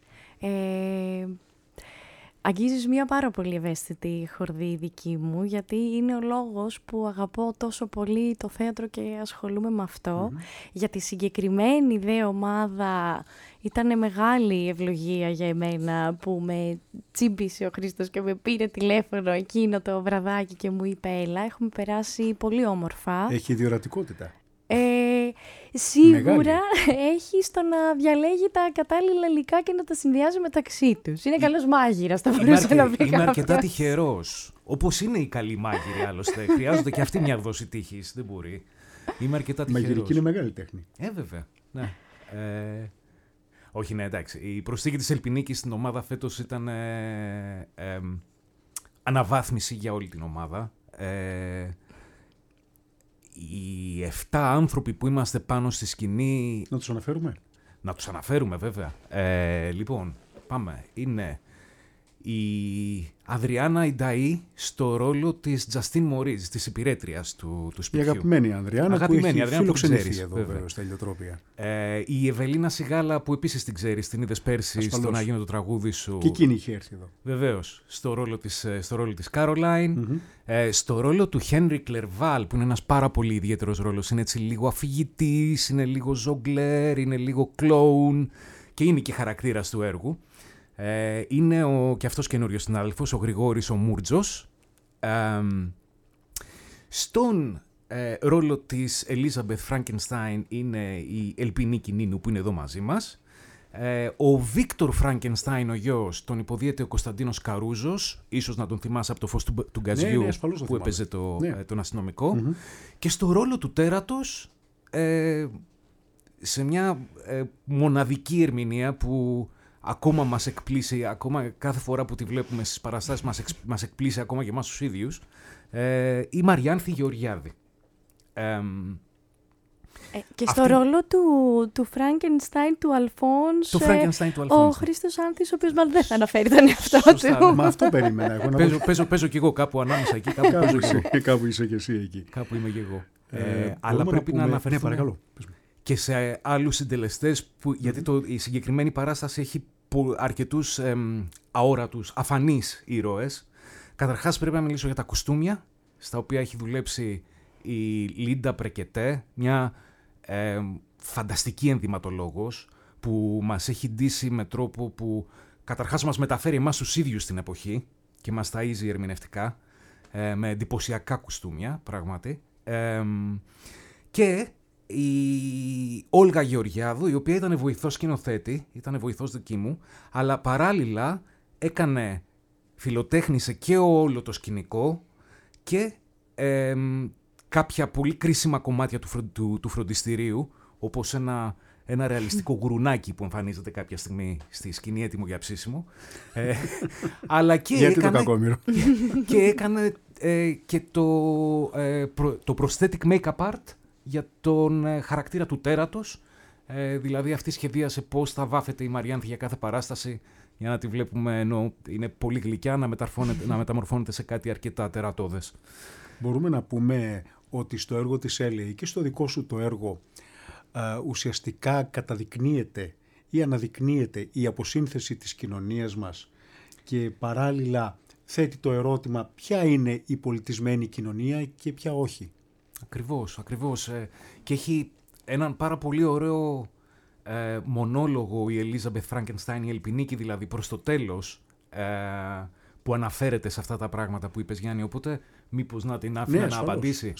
Ε, αγγίζεις μια πάρα πολύ ευαίσθητη χορδή δική μου, γιατί είναι ο λόγος που αγαπώ τόσο πολύ το θέατρο και ασχολούμαι με αυτό. Mm-hmm. Για τη συγκεκριμένη δε ομάδα ήταν μεγάλη ευλογία για εμένα που με τσίμπησε ο Χρήστος και με πήρε τηλέφωνο εκείνο το βραδάκι και μου είπε έλα. Έχουμε περάσει πολύ όμορφα. Έχει διορατικότητα. Ε, σίγουρα Μεγάλη. Έχει στο να διαλέγει τα κατάλληλα υλικά και να τα συνδυάζει μεταξύ τους. Είναι καλός μάγειρας, θα μπορούσα να πει. Είμαι αρκετά τυχερός. Όπως είναι οι καλοί μάγειροι, άλλωστε. Χρειάζονται και αυτή μια δόση τύχης. Δεν μπορεί. Είμαι αρκετά τυχερός. Μαγειρική είναι μεγάλη τέχνη. Ε, βέβαια. Ναι. Ε, όχι, ναι, εντάξει. Η προσθήκη της Ελπινίκης στην ομάδα φέτος ήταν ε, ε, αναβάθμιση για όλη την ομάδα. Ε, οι εφτά άνθρωποι που είμαστε πάνω στη σκηνή... Να τους αναφέρουμε. Να τους αναφέρουμε βέβαια. Ε, λοιπόν, πάμε. Είναι η Αδριάννα Ινταΐ στο ρόλο της Τζαστίν Μωρίς, της υπηρέτριας του, του σπιτιού. Η αγαπημένη Ανδριάννα αγαπημένη, που έχει Αδριάννα φιλοξενηθεί ξέρεις, εδώ βέβαια στα Ηλιοτρόπια. Ε, η Ευελίνα Σιγάλα που επίσης την ξέρεις, την είδες πέρσι Ασφαλώς. στο Να γίνω το τραγούδι σου. Και εκείνη είχε έρθει εδώ. Βεβαίως, στο ρόλο της, στο ρόλο της Caroline. Mm-hmm. Ε, στο ρόλο του Henry Clerval, που είναι ένας πάρα πολύ ιδιαίτερος ρόλος. Είναι έτσι λίγο αφηγητής, είναι λίγο ζογκλέρ, είναι λίγο κλόουν και είναι και χαρακτήρας του έργου. Ε, είναι ο, και αυτός καινούριος συνάδελφος, ο Γρηγόρης ο Μούρτζος. Ε, στον ε, ρόλο της Elizabeth Frankenstein είναι η Ελπινίκη Νίνου που είναι εδώ μαζί μας. Ε, ο Βίκτορ Φραγκενστάιν, ο γιος, τον υποδίεται ο Κωνσταντίνος Καρούζος, ίσως να τον θυμάσαι από το φως του, του Γκαζιού, ναι, ναι, που έπαιζε το, ναι. ε, τον αστυνομικό. Mm-hmm. Και στο ρόλο του τέρατος, ε, σε μια ε, μοναδική ερμηνεία που ακόμα μας εκπλήσει, ακόμα κάθε φορά που τη βλέπουμε στις παραστάσεις μας, εξ, μας εκπλήσει ακόμα και εμάς τους ίδιους, ε, η Μαριάνθη Γεωργιάδη. Ε, Ε, και στο Αυτή... ρόλο του, του Φραγκενστάιν του Αλφόνς, του Frankenstein του Αλφόνς, ο Χρήστος Άνθης, ο οποίος μάλλον δεν θα αναφέρει τον εαυτό Σωστά, του. Ναι. Μα αυτό περίμενα εγώ. Να παίζω, παίζω, παίζω κι εγώ κάπου ανάμεσα εκεί, κάπου, κάπου, παίζω κι είσαι, εγώ. κάπου είσαι και εσύ εκεί. Κάπου είμαι και εγώ. Ε, Ε, αλλά πρέπει να, πούμε... να αναφερθούμε ναι, παρακαλώ. και σε άλλους συντελεστές, που, mm-hmm. γιατί το, η συγκεκριμένη παράσταση έχει αρκετούς εμ, αόρατους, αφανείς ήρωες. Καταρχάς πρέπει να μιλήσω για τα κουστούμια, στα οποία έχει δουλέψει η Λίντα Πρεκετέ, μια ε, φανταστική ενδυματολόγος, που μας έχει ντύσει με τρόπο που καταρχάς μας μεταφέρει εμάς τους ίδιους στην εποχή και μας ταΐζει ερμηνευτικά, ε, με εντυπωσιακά κουστούμια, πράγματι. Ε, και η Όλγα Γεωργιάδου, η οποία ήταν βοηθός σκηνοθέτη, ήταν βοηθός δική μου, αλλά παράλληλα έκανε, φιλοτέχνησε και όλο το σκηνικό και ε, κάποια πολύ κρίσιμα κομμάτια του, φρο, του, του φροντιστηρίου, όπως ένα, ένα ρεαλιστικό γουρουνάκι που εμφανίζεται κάποια στιγμή στη σκηνή έτοιμο για ψήσιμο. Ε, αλλά και γιατί έκανε, το κακόμοιρο. και έκανε ε, και το, ε, προ, το prosthetic make-up art για τον ε, χαρακτήρα του τέρατος. Ε, δηλαδή αυτή σχεδίασε πώς θα βάφεται η Μαριάνθη για κάθε παράσταση, για να τη βλέπουμε ενώ είναι πολύ γλυκιά να, να μεταμορφώνεται σε κάτι αρκετά τερατώδες. Μπορούμε να πούμε ότι στο έργο της Έλλη και στο δικό σου το έργο α, ουσιαστικά καταδεικνύεται ή αναδεικνύεται η αποσύνθεση της κοινωνίας μας και παράλληλα θέτει το ερώτημα ποια είναι η πολιτισμένη κοινωνία και ποια όχι. Ακριβώς, ακριβώς. Ε, και έχει έναν πάρα πολύ ωραίο ε, μονόλογο η Ελίζαμπεθ Φραγκενστάιν, η Ελπινίκη δηλαδή, προς το τέλος, ε, που αναφέρεται σε αυτά τα πράγματα που είπες, Γιάννη. Οπότε μήπως να την άφηνα ναι, να απαντήσει.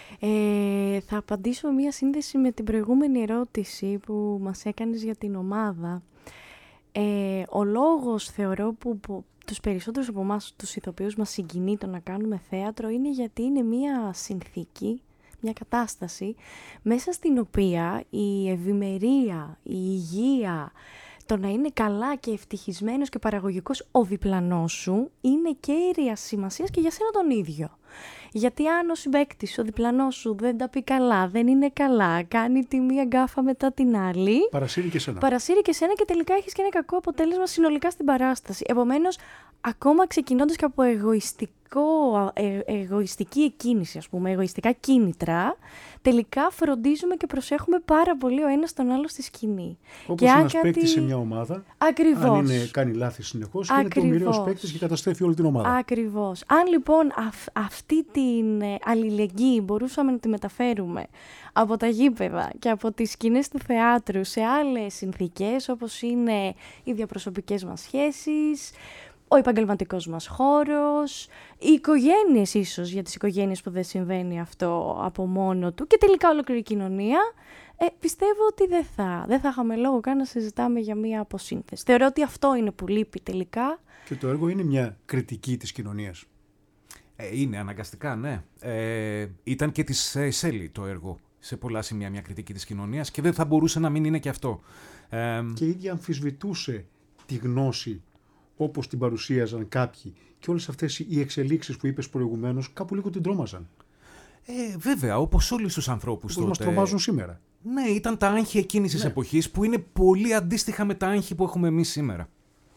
Ε, θα απαντήσω μία σύνδεση με την προηγούμενη ερώτηση που μας έκανες για την ομάδα. Ε, ο λόγος, θεωρώ, που, που τους περισσότερους από εμάς, τους ηθοποιούς, μας συγκινεί το να κάνουμε θέατρο είναι γιατί είναι μία συνθήκη, μια κατάσταση μέσα στην οποία η ευημερία, η υγεία, το να είναι καλά και ευτυχισμένος και παραγωγικός ο διπλανός σου είναι κέρια σημασίας και για σένα τον ίδιο. Γιατί αν ο συμπαίκτης, ο διπλανός σου δεν τα πει καλά, δεν είναι καλά, κάνει τη μία γκάφα μετά την άλλη, παρασύρει και σένα. Παρασύρει και σένα και τελικά έχεις και ένα κακό αποτέλεσμα συνολικά στην παράσταση. Επομένως, ακόμα ξεκινώντας και από εγωιστικό, ε, εγωιστική εκκίνηση, ας πούμε, εγωιστικά κίνητρα, τελικά φροντίζουμε και προσέχουμε πάρα πολύ ο ένας τον άλλο στη σκηνή. Όπως ένας κάτι... παίκτης σε μια ομάδα, Ακριβώς. αν είναι, κάνει λάθη συνεχώς, είναι το μοιραίος παίκτης και καταστρέφει όλη την ομάδα. Ακριβώς. Αν λοιπόν αυ, αυτή την αλληλεγγύη μπορούσαμε να τη μεταφέρουμε από τα γήπεδα και από τις σκηνές του θεάτρου σε άλλες συνθήκες, όπως είναι οι διαπροσωπικές μας σχέσεις, ο επαγγελματικός μας χώρος, οι οικογένειες ίσως, για τις οικογένειες που δεν συμβαίνει αυτό από μόνο του και τελικά ολόκληρη η κοινωνία, ε, πιστεύω ότι δεν θα, δεν θα είχαμε λόγο καν να συζητάμε για μία αποσύνθεση. Θεωρώ ότι αυτό είναι που λείπει τελικά. Και το έργο είναι μια κριτική της κοινωνίας. Ε, είναι αναγκαστικά, ναι. Ε, ήταν και της ε, Σέλη το έργο. Σε πολλά σημεία μια κριτική της κοινωνίας και δεν θα μπορούσε να μην είναι και αυτό. Ε, και η ίδια αμφισβητούσε τη γνώση όπως την παρουσίαζαν κάποιοι και όλες αυτές οι εξελίξεις που είπες προηγουμένως κάπου λίγο την τρόμαζαν. Ε, βέβαια, όπως όλους τους ανθρώπους τότε. Όπως μας τρομάζουν σήμερα. Ναι, ήταν τα άγχη εκείνης της ναι. εποχής που είναι πολύ αντίστοιχα με τα άγχη που έχουμε εμείς σήμερα.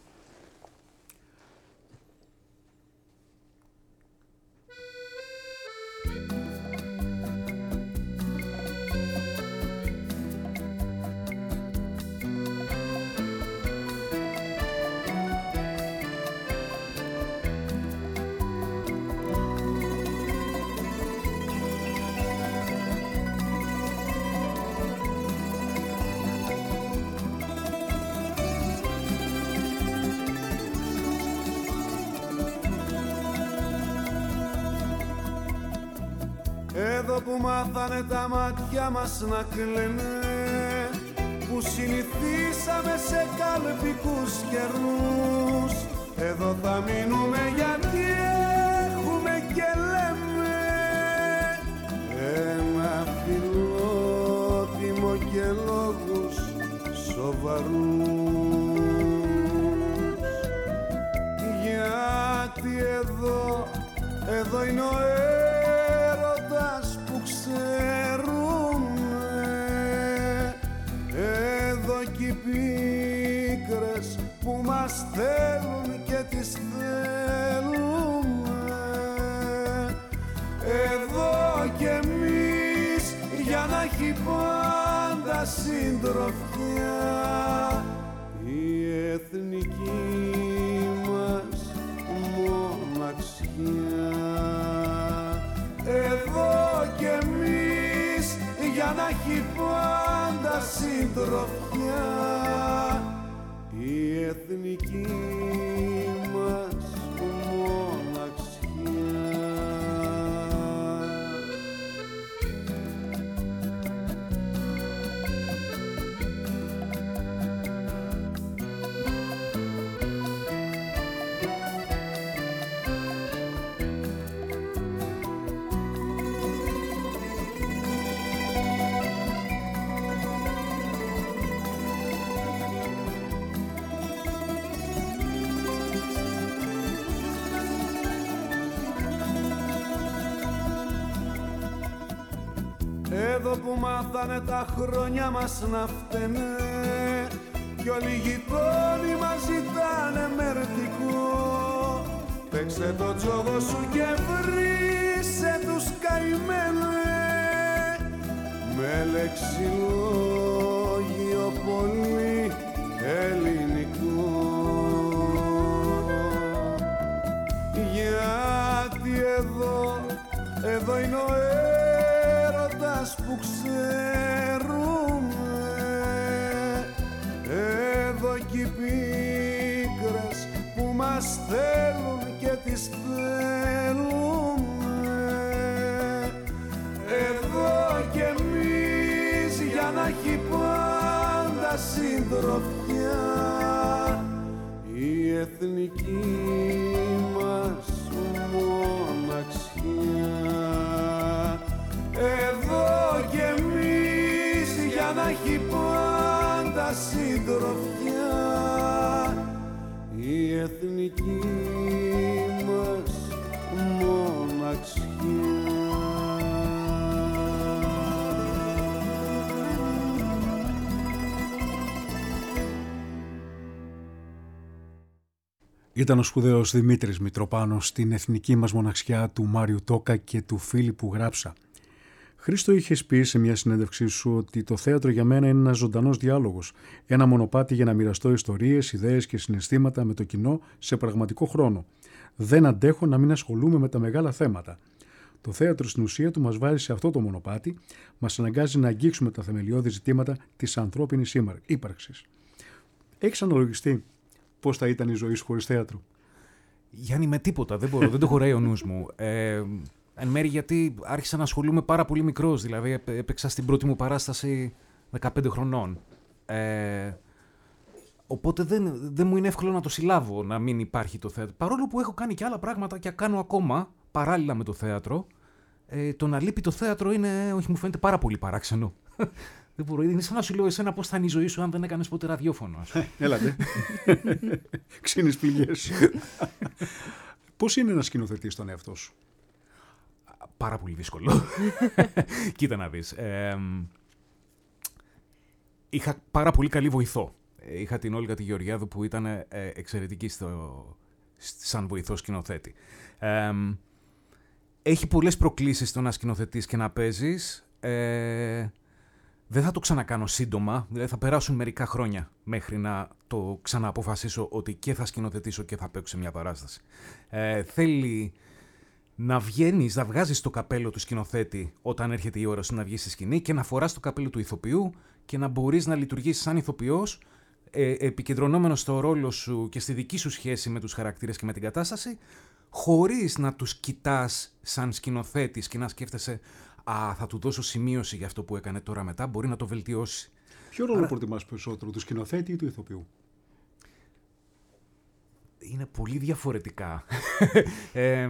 Εδώ που μάθανε τα μάτια μας να κλαίνε, που συνηθίσαμε σε καλπικούς καιρούς, εδώ θα μείνουμε γιατί έχουμε και λέμε ένα φιλότιμο και λόγους σοβαρούς. Γιατί εδώ, εδώ είναι ο έρωτας που ξέρουμε, εδώ κι οι πίκρες που μας θέλουν και τις θέλουμε, εδώ κι εμείς για να έχει πάντα συντροφιά η εθνική μας μοναξιά. Εδώ κι εμείς για να έχει πάντα συντροφιά η εθνική μας μοναξιά. Εδώ που μάθανε τα χρόνια μας να φταίνε κι όλοι οι γειτόνοι μας ζητάνε μερτικό, παίξε το τζόγο σου και βρήσε τους καημένε με λεξιλόγιο πολύ ελληνικό. Γιατί εδώ, εδώ είναι ο έρωτας που ξέρουμε, εδώ κι οι πίκρες που μας θέλουν και τις θέλουμε, εδώ κι εμείς για να έχει πάντα συντροφιά η εθνική μας μοναξιά. Εδώ κι εμείς για να έχει πάντα συντροφιά η εθνική μας μοναξιά. Ήταν ο σπουδαίος Δημήτρης Μητροπάνος στην εθνική μας μοναξιά του Μάριου Τόκα και του Φίλιππου Γράψα. Χρήστο, είχες πει σε μια συνέντευξή σου ότι το θέατρο για μένα είναι ένας ζωντανός διάλογος, ένα μονοπάτι για να μοιραστώ ιστορίες, ιδέες και συναισθήματα με το κοινό σε πραγματικό χρόνο. Δεν αντέχω να μην ασχολούμαι με τα μεγάλα θέματα. Το θέατρο στην ουσία του μας βάζει σε αυτό το μονοπάτι, μας αναγκάζει να αγγίξουμε τα θεμελιώδη ζητήματα της ανθρώπινης ύπαρξης. Έχεις αναλογιστεί πώς θα ήταν η ζωή σου χωρίς θέατρο? Γιάννη, με τίποτα. Δεν μπορώ, δεν το χωράει ο νους μου. Ε, εν μέρει γιατί άρχισα να ασχολούμαι πάρα πολύ μικρός. Δηλαδή, έπαιξα στην πρώτη μου παράσταση δεκαπέντε χρονών. Ε, οπότε δεν, δεν μου είναι εύκολο να το συλλάβω να μην υπάρχει το θέατρο. Παρόλο που έχω κάνει και άλλα πράγματα και κάνω ακόμα παράλληλα με το θέατρο, ε, το να λείπει το θέατρο είναι, όχι, μου φαίνεται πάρα πολύ παράξενο. Δεν μπορώ. Είναι σαν να σου λέω εσένα πώς θα είναι η ζωή σου αν δεν έκανες ποτέ ραδιόφωνο. Έλατε. Ξύνεις πληγές. Πώς είναι να σκηνοθετείς τον εαυτό σου? Πάρα πολύ δύσκολο. Κοίτα να δεις. Ε, είχα πάρα πολύ καλή βοηθό. Είχα την Όλγα τη Γεωργιάδου που ήταν ε, εξαιρετική στο, σαν βοηθό σκηνοθέτη. Ε, έχει πολλές προκλήσεις το να σκηνοθετείς και να παίζεις. Ε, δεν θα το ξανακάνω σύντομα, δηλαδή θα περάσουν μερικά χρόνια μέχρι να το ξανααποφασίσω ότι και θα σκηνοθετήσω και θα παίξω σε μια παράσταση. Ε, θέλει να βγαίνεις, να βγάζεις το καπέλο του σκηνοθέτη όταν έρχεται η ώρα σου να βγεις στη σκηνή και να φοράς το καπέλο του ηθοποιού και να μπορείς να λειτουργήσεις σαν ηθοποιός, ε, επικεντρωνόμενος στο ρόλο σου και στη δική σου σχέση με τους χαρακτήρες και με την κατάσταση, χωρίς να τους κοιτάς σαν σκηνοθέτης και να σκέφτεσαι «Α, θα του δώσω σημείωση για αυτό που έκανε τώρα μετά, μπορεί να το βελτιώσει». Ποιο ρόλο Άρα... προτιμάς περισσότερο, του σκηνοθέτη ή του ηθοποιού? Είναι πολύ διαφορετικά. ε,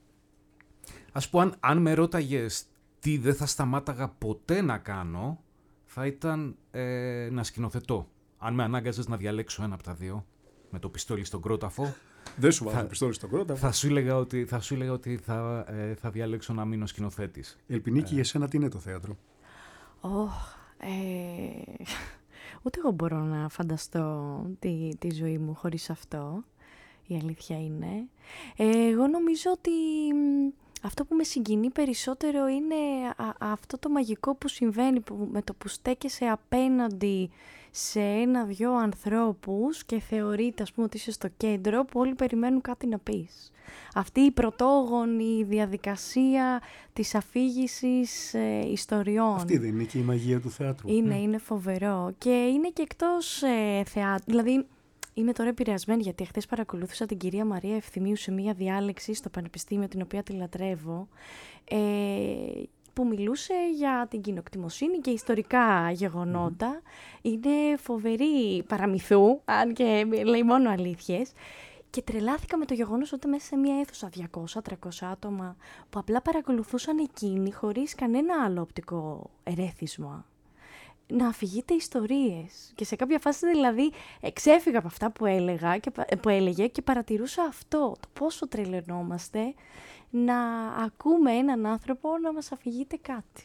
ας πω, αν, αν με ρώταγες τι δεν θα σταμάταγα ποτέ να κάνω, θα ήταν ε, να σκηνοθετώ. Αν με ανάγκαζες να διαλέξω ένα από τα δύο, με το πιστόλι στον κρόταφο, δεν σου βάζω το πιστόλι στον κρόταφο. Θα σου έλεγα ότι θα, σου έλεγα ότι θα, ε, θα διαλέξω να μείνω σκηνοθέτης. Ελπινίκη, ε, για εσένα τι είναι το θέατρο? Oh, ε, ούτε εγώ μπορώ να φανταστώ τη, τη ζωή μου χωρίς αυτό. Η αλήθεια είναι. Ε, εγώ νομίζω ότι αυτό που με συγκινεί περισσότερο είναι α, αυτό το μαγικό που συμβαίνει που, με το που στέκεσαι απέναντι σε ένα-δυο ανθρώπους και θεωρείται, ας πούμε, ότι είσαι στο κέντρο που όλοι περιμένουν κάτι να πεις. Αυτή η πρωτόγονη διαδικασία της αφήγησης ε, ιστοριών. Αυτή δεν είναι και η μαγεία του θεάτρου? Είναι, mm. είναι φοβερό. Και είναι και εκτός ε, θεάτρου. Δηλαδή, είμαι τώρα επηρεασμένη γιατί χθες παρακολούθησα την κυρία Μαρία Ευθυμίου σε μία διάλεξη στο Πανεπιστήμιο, την οποία τη λατρεύω, ε, που μιλούσε για την κοινοκτημοσύνη και ιστορικά γεγονότα. Mm. Είναι φοβερή παραμυθού, αν και λέει μόνο αλήθειες. Και τρελάθηκα με το γεγονός ότι μέσα σε μια αίθουσα διακόσια με τριακόσια άτομα που απλά παρακολουθούσαν εκείνοι χωρίς κανένα άλλο οπτικό ερέθισμα να αφηγείται ιστορίες. Και σε κάποια φάση δηλαδή εξέφυγα από αυτά που, έλεγα και, που έλεγε και παρατηρούσα αυτό, το πόσο τρελαινόμαστε να ακούμε έναν άνθρωπο να μας αφηγείται κάτι.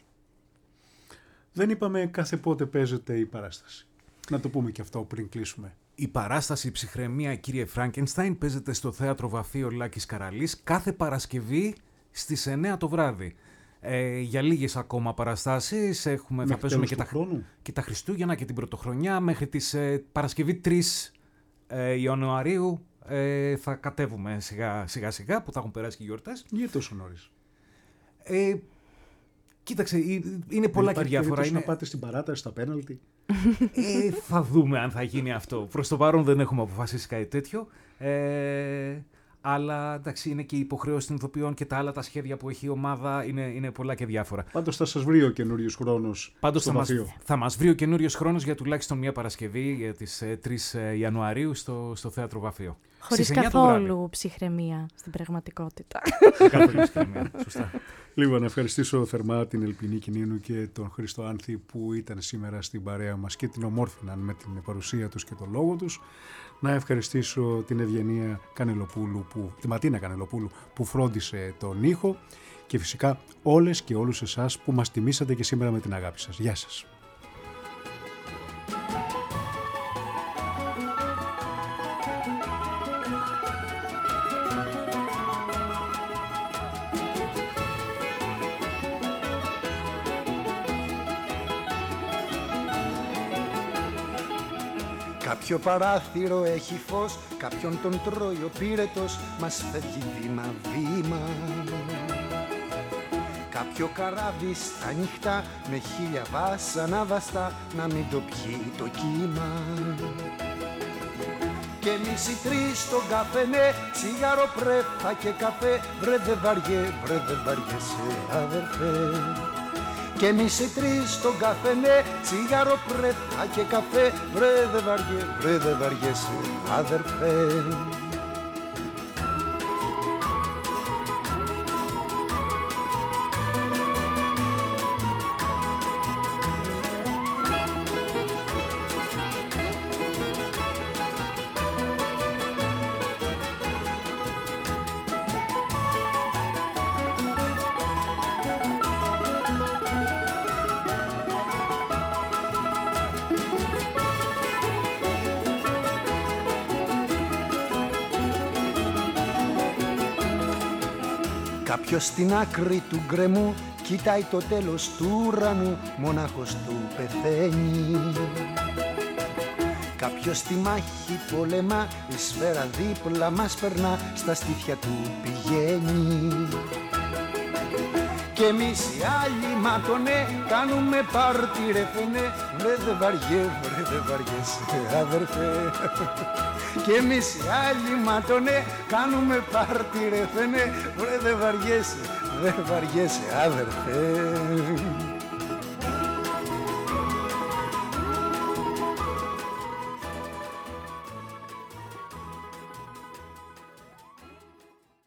Δεν είπαμε κάθε πότε παίζεται η παράσταση. Να το πούμε και αυτό πριν κλείσουμε. Η παράσταση «Ψυχραιμία, κύριε Φράγκενστάιν» παίζεται στο Θέατρο Βαφείο Λάκης Καραλής κάθε Παρασκευή στις εννιά το βράδυ. Ε, για λίγες ακόμα παραστάσεις έχουμε, θα παίζουμε και τα, και τα Χριστούγεννα και την Πρωτοχρονιά. Μέχρι τις ε, Παρασκευή τρεις ε, Ιανουαρίου ε, θα κατέβουμε σιγά, σιγά σιγά που θα έχουν περάσει και οι γιορτές. Γιατί τόσο νωρίς? Ε, κοίταξε, είναι πολλά και διάφορα. Είναι... να πάτε στην παράταση, στα πέναλτι. Ε, θα δούμε αν θα γίνει αυτό. Προς το παρόν δεν έχουμε αποφασίσει κάτι τέτοιο. Ε, αλλά εντάξει, είναι και η υποχρέωση των ηθοποιών και τα άλλα τα σχέδια που έχει η ομάδα. Είναι, είναι πολλά και διάφορα. Πάντως θα σας βρει ο καινούριος χρόνος. Πάντως θα μας, θα μας βρει ο καινούριος χρόνος για τουλάχιστον μια Παρασκευή για τις ε, τρεις Ιανουαρίου στο, στο Θέατρο Βαφείο. Χωρίς καθόλου ψυχραιμία στην πραγματικότητα. Καθόλου ψυχραιμία, σωστά. Λοιπόν, να ευχαριστήσω θερμά την Ελπινίκη Νίνου και τον Χρήστο Άνθη που ήταν σήμερα στην παρέα μας και την ομόρφιναν με την παρουσία τους και τον λόγο τους. Να ευχαριστήσω την Ευγενία Κανελοπούλου, που, τη Ματίνα Κανελοπούλου που φρόντισε τον ήχο και φυσικά όλες και όλους εσάς που μας τιμήσατε και σήμερα με την αγάπη σας. Γεια σας. Κάποιο παράθυρο έχει φως, κάποιον τον τρώει ο πύρετος, μας φεύγει βήμα-βήμα. Κάποιο καράβι στα νυχτά, με χίλια βάσανα βαστά, να μην το πιει το κύμα. Και εμείς οι τρεις στον καφενέ, τσιγάρο, πρέφα και καφέ, βρε δε βαριέ, βρε δε βαριέσαι αδερφέ. Και εμείς οι τρεις στον καφενέ, τσιγάρο, πρέφα και καφέ, βρε δε βαριέ, βρε δε βαριέσαι αδερφέ. Κάποιος στην άκρη του γκρεμού κοιτάει το τέλος του ουρανού, μονάχος του πεθαίνει. Κάποιος στη μάχη πολεμά, η σφαίρα δίπλα μας περνά, στα στήθια του πηγαίνει. Κι εμείς οι άλλοι ματωνέ, κάνουμε πάρτι ρε φωνέ, βρε δε βαριέ, βρε δε βαριέσαι αδερφέ. Κι εμείς οι άλλοι ματωνέ, κάνουμε πάρτι ρε φωνέ, βρε δε βαριέσαι, δε βαριέσαι αδερφέ.